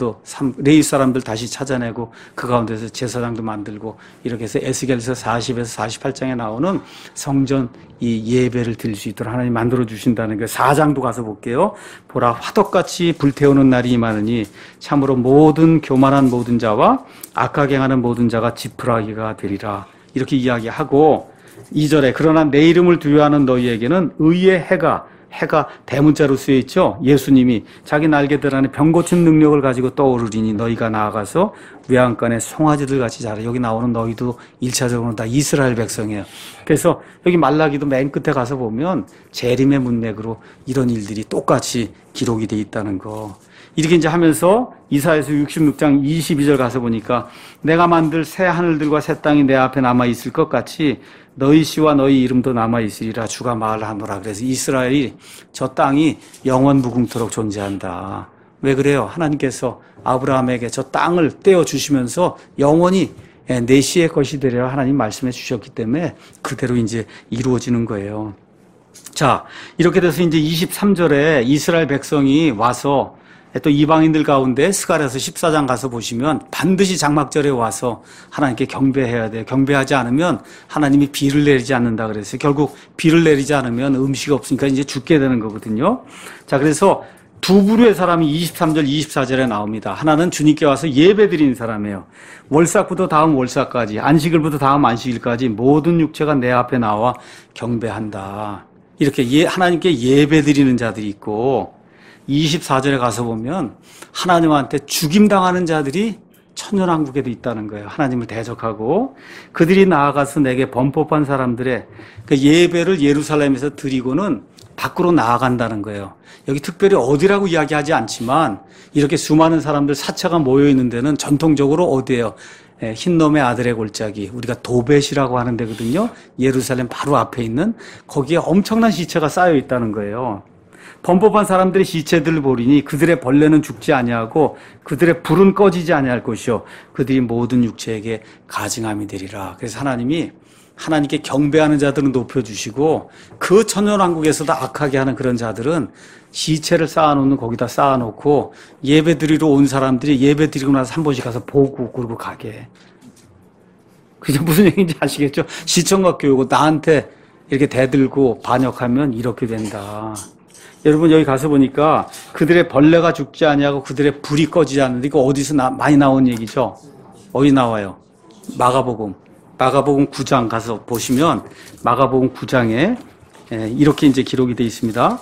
사람들 다시 찾아내고 그 가운데서 제사장도 만들고 이렇게 해서 에스겔서 40에서 48장에 나오는 성전 이 예배를 드릴 수 있도록 하나님 만들어 주신다는 거. 4장도 가서 볼게요. 보라, 화덕같이 불태우는 날이 임하느니 참으로 모든 교만한 모든 자와 악하게 행하는 모든 자가 지푸라기가 되리라. 이렇게 이야기하고 2절에 그러나 내 이름을 두려워하는 너희에게는 의의 해가 대문자로 쓰여 있죠. 예수님이 자기 날개들 안에 병 고친 능력을 가지고 떠오르리니 너희가 나아가서 외양간에 송아지들 같이 자라. 여기 나오는 너희도 1차적으로는 다 이스라엘 백성이에요. 그래서 여기 말라기도 맨 끝에 가서 보면 재림의 문맥으로 이런 일들이 똑같이 기록이 돼 있다는 거. 이렇게 이제 하면서 이사야서 66장 22절 가서 보니까 내가 만들 새 하늘들과 새 땅이 내 앞에 남아 있을 것 같이 너희 씨와 너희 이름도 남아 있으리라 주가 말하노라. 그래서 이스라엘이 저 땅이 영원 무궁토록 존재한다. 왜 그래요? 하나님께서 아브라함에게 저 땅을 떼어 주시면서 영원히 내 씨의 것이 되리라 하나님 말씀해 주셨기 때문에 그대로 이제 이루어지는 거예요. 자, 이렇게 돼서 이제 23절에 이스라엘 백성이 와서 또 이방인들 가운데 스가랴서 14장 가서 보시면 반드시 장막절에 와서 하나님께 경배해야 돼요. 경배하지 않으면 하나님이 비를 내리지 않는다 그랬어요. 결국 비를 내리지 않으면 음식이 없으니까 이제 죽게 되는 거거든요. 자, 그래서 두 부류의 사람이 23절, 24절에 나옵니다. 하나는 주님께 와서 예배 드리는 사람이에요. 월삭부터 다음 월삭까지, 안식일부터 다음 안식일까지 모든 육체가 내 앞에 나와 경배한다. 이렇게 하나님께 예배 드리는 자들이 있고, 24절에 가서 보면 하나님한테 죽임당하는 자들이 천년왕국에도 있다는 거예요. 하나님을 대적하고 그들이 나아가서 내게 범법한 사람들의 그 예배를 예루살렘에서 드리고는 밖으로 나아간다는 거예요. 여기 특별히 어디라고 이야기하지 않지만 이렇게 수많은 사람들 사체가 모여있는 데는 전통적으로 어디예요? 흰놈의 아들의 골짜기, 우리가 도벳이라고 하는 데거든요. 예루살렘 바로 앞에 있는 거기에 엄청난 시체가 쌓여 있다는 거예요. 범법한 사람들의 시체들을 보리니 그들의 벌레는 죽지 아니하고 그들의 불은 꺼지지 아니할 것이요 그들이 모든 육체에게 가증함이 되리라. 그래서 하나님이 하나님께 경배하는 자들은 높여주시고 그 천년왕국에서도 악하게 하는 그런 자들은 시체를 쌓아놓는 거기다 쌓아놓고 예배 드리러 온 사람들이 예배 드리고 나서 한 번씩 가서 보고 그러고 가게. 그게 무슨 얘기인지 아시겠죠? 시청각 교육은 나한테 이렇게 대들고 반역하면 이렇게 된다. 여러분 여기 가서 보니까 그들의 벌레가 죽지 아니하고 그들의 불이 꺼지지 않는데 이거 어디서 많이 나온 얘기죠? 어디 나와요? 마가복음 9장 가서 보시면 마가복음 9장에 이렇게 이제 기록이 되어 있습니다.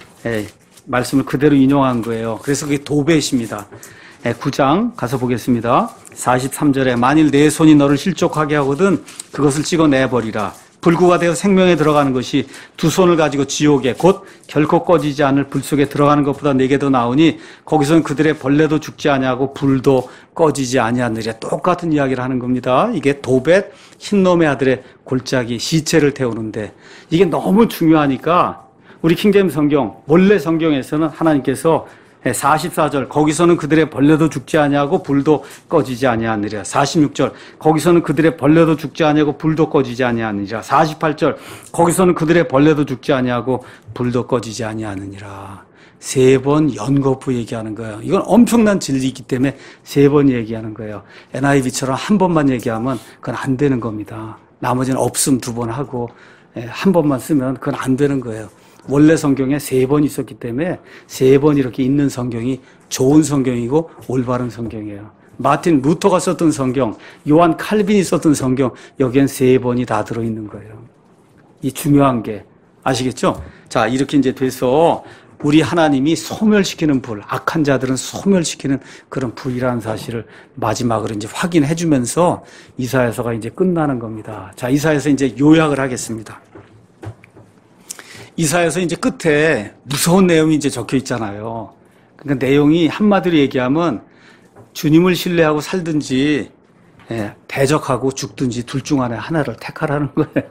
말씀을 그대로 인용한 거예요. 그래서 그게 도벳입니다. 9장 가서 보겠습니다. 43절에 만일 내 손이 너를 실족하게 하거든 그것을 찍어내버리라. 불구가 되어 생명에 들어가는 것이 두 손을 가지고 지옥에 곧 결코 꺼지지 않을 불 속에 들어가는 것보다 내게 더 나으니 거기서는 그들의 벌레도 죽지 아니하고 불도 꺼지지 아니하느니라. 똑같은 이야기를 하는 겁니다. 이게 도벳 흰놈의 아들의 골짜기 시체를 태우는데 이게 너무 중요하니까 우리 킹제임스 성경 원래 성경에서는 하나님께서 44절 거기서는 그들의 벌레도 죽지 아니하고 불도 꺼지지 아니하느니라. 46절 거기서는 그들의 벌레도 죽지 아니하고 불도 꺼지지 아니하느니라. 48절 거기서는 그들의 벌레도 죽지 아니하고 불도 꺼지지 아니하느니라. 세 번 연거푸 얘기하는 거예요. 이건 엄청난 진리이기 때문에 세 번 얘기하는 거예요. NIV처럼 한 번만 얘기하면 그건 안 되는 겁니다. 나머지는 없음 두 번 하고 한 번만 쓰면 그건 안 되는 거예요. 원래 성경에 세 번 있었기 때문에 세 번 이렇게 있는 성경이 좋은 성경이고 올바른 성경이에요. 마틴 루터가 썼던 성경, 요한 칼빈이 썼던 성경, 여기엔 세 번이 다 들어있는 거예요. 이 중요한 게 아시겠죠? 자, 이렇게 이제 돼서 우리 하나님이 소멸시키는 불, 악한 자들은 소멸시키는 그런 불이라는 사실을 마지막으로 이제 확인해 주면서 이사야서가 이제 끝나는 겁니다. 자, 이사야서 이제 요약을 하겠습니다. 이사야서 이제 끝에 무서운 내용이 이제 적혀 있잖아요. 그러니까 내용이 한마디로 얘기하면 주님을 신뢰하고 살든지 대적하고 죽든지 둘 중 하나를 택하라는 거예요.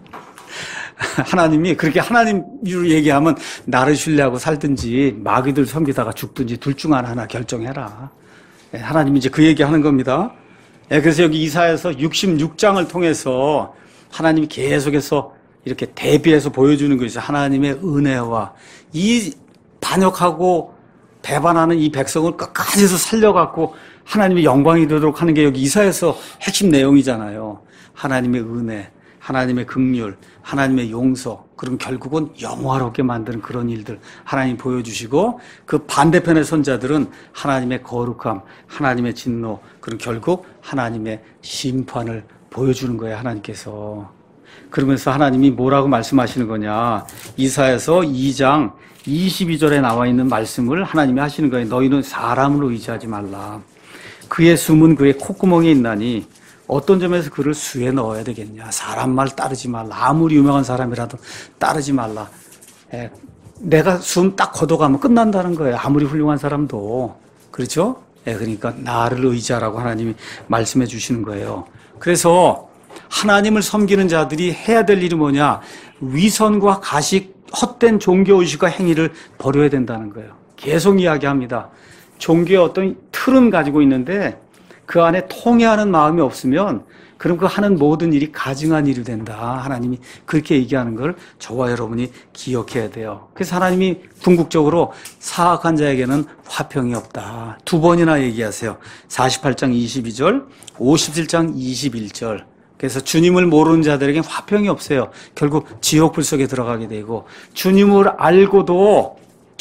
하나님이 그렇게 하나님으로 얘기하면 나를 신뢰하고 살든지 마귀들 섬기다가 죽든지 둘 중 하나 결정해라. 하나님이 이제 그 얘기하는 겁니다. 그래서 여기 이사야서 66장을 통해서 하나님이 계속해서 이렇게 대비해서 보여주는 것이 하나님의 은혜와 이 반역하고 배반하는 이 백성을 끝까지 해서 살려갖고 하나님의 영광이 되도록 하는 게 여기 이사야서 핵심 내용이잖아요. 하나님의 은혜, 하나님의 긍휼, 하나님의 용서, 그럼 결국은 영화롭게 만드는 그런 일들 하나님 보여주시고 그 반대편의 선자들은 하나님의 거룩함, 하나님의 진노, 그럼 결국 하나님의 심판을 보여주는 거예요, 하나님께서. 그러면서 하나님이 뭐라고 말씀하시는 거냐. 이사야서 2장 22절에 나와 있는 말씀을 하나님이 하시는 거예요. 너희는 사람을 의지하지 말라. 그의 숨은 그의 콧구멍에 있나니 어떤 점에서 그를 수에 넣어야 되겠냐. 사람 말 따르지 말라. 아무리 유명한 사람이라도 따르지 말라. 내가 숨 딱 걷어가면 끝난다는 거예요. 아무리 훌륭한 사람도. 그렇죠? 그러니까 나를 의지하라고 하나님이 말씀해 주시는 거예요. 그래서 하나님을 섬기는 자들이 해야 될 일이 뭐냐? 위선과 가식, 헛된 종교의식과 행위를 버려야 된다는 거예요. 계속 이야기합니다. 종교의 어떤 틀은 가지고 있는데 그 안에 통해하는 마음이 없으면 그럼 그 하는 모든 일이 가증한 일이 된다. 하나님이 그렇게 얘기하는 걸 저와 여러분이 기억해야 돼요. 그래서 하나님이 궁극적으로 사악한 자에게는 화평이 없다. 두 번이나 얘기하세요. 48장 22절, 57장 21절. 그래서 주님을 모르는 자들에게 화평이 없어요. 결국 지옥불 속에 들어가게 되고, 주님을 알고도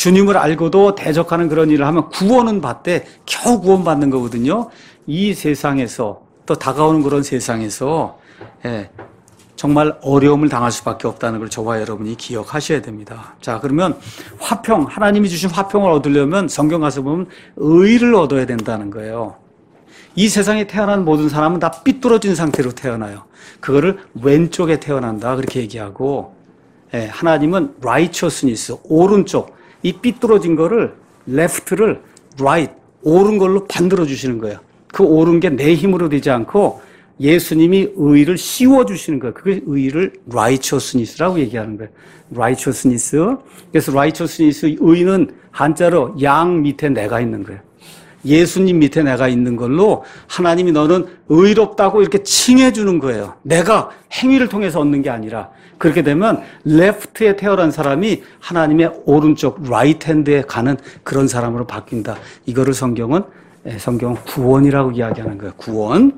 대적하는 그런 일을 하면 구원은 받되 겨우 구원받는 거거든요. 이 세상에서, 또 다가오는 그런 세상에서 정말 어려움을 당할 수밖에 없다는 걸 저와 여러분이 기억하셔야 됩니다. 자, 그러면 화평, 하나님이 주신 화평을 얻으려면 성경 가서 보면 의를 얻어야 된다는 거예요. 이 세상에 태어난 모든 사람은 다 삐뚤어진 상태로 태어나요. 그거를 왼쪽에 태어난다 그렇게 얘기하고, 하나님은 righteousness, 오른쪽, 이 삐뚤어진 거를 left를 right, 옳은 걸로 만들어 주시는 거예요. 그 옳은 게 내 힘으로 되지 않고 예수님이 의를 씌워 주시는 거예요. 그게 의를 righteousness라고 얘기하는 거예요. righteousness. 그래서 righteousness, 의는 한자로 양 밑에 내가 있는 거예요. 예수님 밑에 내가 있는 걸로 하나님이 너는 의롭다고 이렇게 칭해 주는 거예요. 내가 행위를 통해서 얻는 게 아니라. 그렇게 되면 레프트에 태어난 사람이 하나님의 오른쪽 라이트 핸드에 가는 그런 사람으로 바뀐다. 이거를 성경은 구원이라고 이야기하는 거예요. 구원.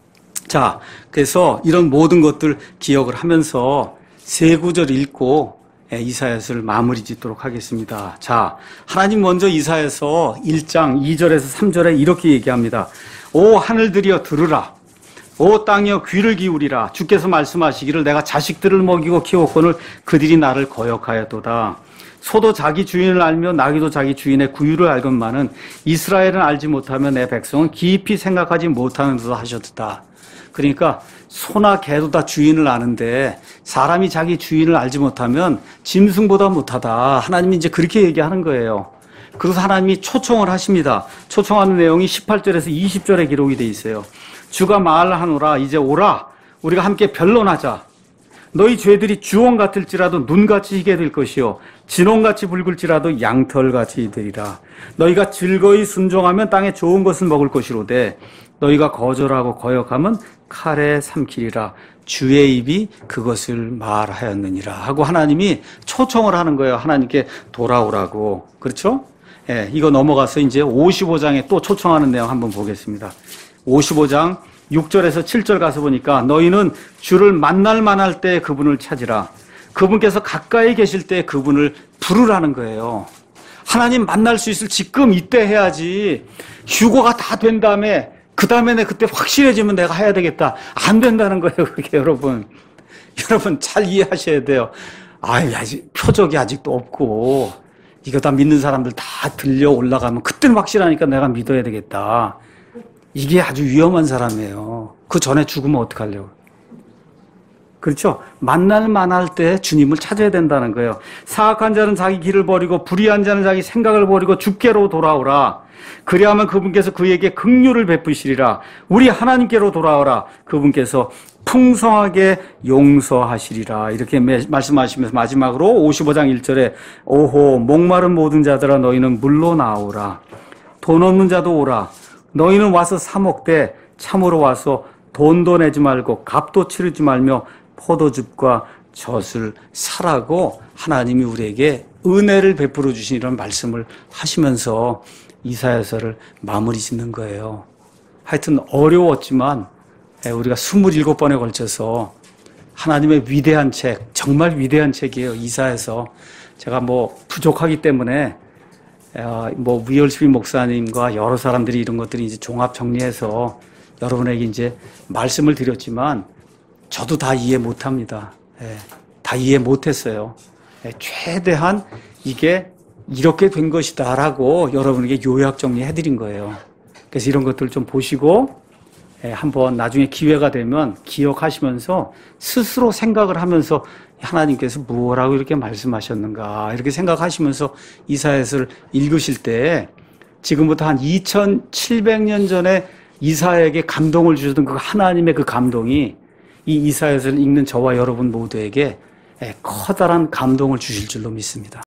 자, 그래서 이런 모든 것들 기억을 하면서 세 구절 읽고 이사야서를 마무리 짓도록 하겠습니다. 자, 하나님 먼저 이사야서 1장 2절에서 3절에 이렇게 얘기합니다. 오 하늘들이여 들으라. 오 땅이여 귀를 기울이라. 주께서 말씀하시기를 내가 자식들을 먹이고 키웠거늘 그들이 나를 거역하였도다. 소도 자기 주인을 알며 나귀도 자기 주인의 구유를 알건만은 이스라엘은 알지 못하며 내 백성은 깊이 생각하지 못하는도다 하셨다. 그러니까 소나 개도 다 주인을 아는데 사람이 자기 주인을 알지 못하면 짐승보다 못하다. 하나님이 이제 그렇게 얘기하는 거예요. 그래서 하나님이 초청을 하십니다. 초청하는 내용이 18절에서 20절에 기록이 돼 있어요. 주가 말하노라 이제 오라 우리가 함께 변론하자. 너희 죄들이 주홍 같을지라도 눈같이 희게 될 것이요 진홍같이 붉을지라도 양털같이 되리라. 너희가 즐거이 순종하면 땅에 좋은 것을 먹을 것이로되 너희가 거절하고 거역하면 칼에 삼키리라. 주의 입이 그것을 말하였느니라 하고 하나님이 초청을 하는 거예요. 하나님께 돌아오라고. 그렇죠? 이거 넘어가서 이제 55장에 또 초청하는 내용 한번 보겠습니다. 55장 6절에서 7절 가서 보니까 너희는 주를 만날 만할 때 그분을 찾으라. 그분께서 가까이 계실 때 그분을 부르라는 거예요. 하나님 만날 수 있을 지금 이때 해야지. 휴고가 다 된 다음에 그 다음에 그때 확실해지면 내가 해야 되겠다. 안 된다는 거예요. 그렇게 여러분 잘 이해하셔야 돼요. 아직 표적이 아직도 없고 이거 다 믿는 사람들 다 들려 올라가면 그때는 확실하니까 내가 믿어야 되겠다. 이게 아주 위험한 사람이에요. 그 전에 죽으면 어떡하려고. 그렇죠? 만날 만할 때 주님을 찾아야 된다는 거예요. 사악한 자는 자기 길을 버리고 불의한 자는 자기 생각을 버리고 주께로 돌아오라. 그리하면 그분께서 그에게 긍휼을 베푸시리라. 우리 하나님께로 돌아오라. 그분께서 풍성하게 용서하시리라. 이렇게 말씀하시면서 마지막으로 55장 1절에 오호 목마른 모든 자들아 너희는 물로 나오라. 돈 없는 자도 오라. 너희는 와서 사 먹되 참으로 와서 돈도 내지 말고 값도 치르지 말며 포도즙과 젖을 사라고 하나님이 우리에게 은혜를 베풀어 주신 이런 말씀을 하시면서 이사야서를 마무리 짓는 거예요. 하여튼 어려웠지만 우리가 27번에 걸쳐서 하나님의 위대한 책, 정말 위대한 책이에요. 이사야서. 제가 부족하기 때문에 위얼스비 목사님과 여러 사람들이 이런 것들이 이제 종합 정리해서 여러분에게 이제 말씀을 드렸지만 저도 다 이해 못 합니다. 다 이해 못 했어요. 최대한 이게 이렇게 된 것이다라고 여러분에게 요약 정리해 드린 거예요. 그래서 이런 것들을 좀 보시고 한번 나중에 기회가 되면 기억하시면서 스스로 생각을 하면서 하나님께서 무엇라고 이렇게 말씀하셨는가 이렇게 생각하시면서 이사야서를 읽으실 때 지금부터 한 2700년 전에 이사야에게 감동을 주셨던 그 하나님의 그 감동이 이 이사야서를 읽는 저와 여러분 모두에게 커다란 감동을 주실 줄로 믿습니다.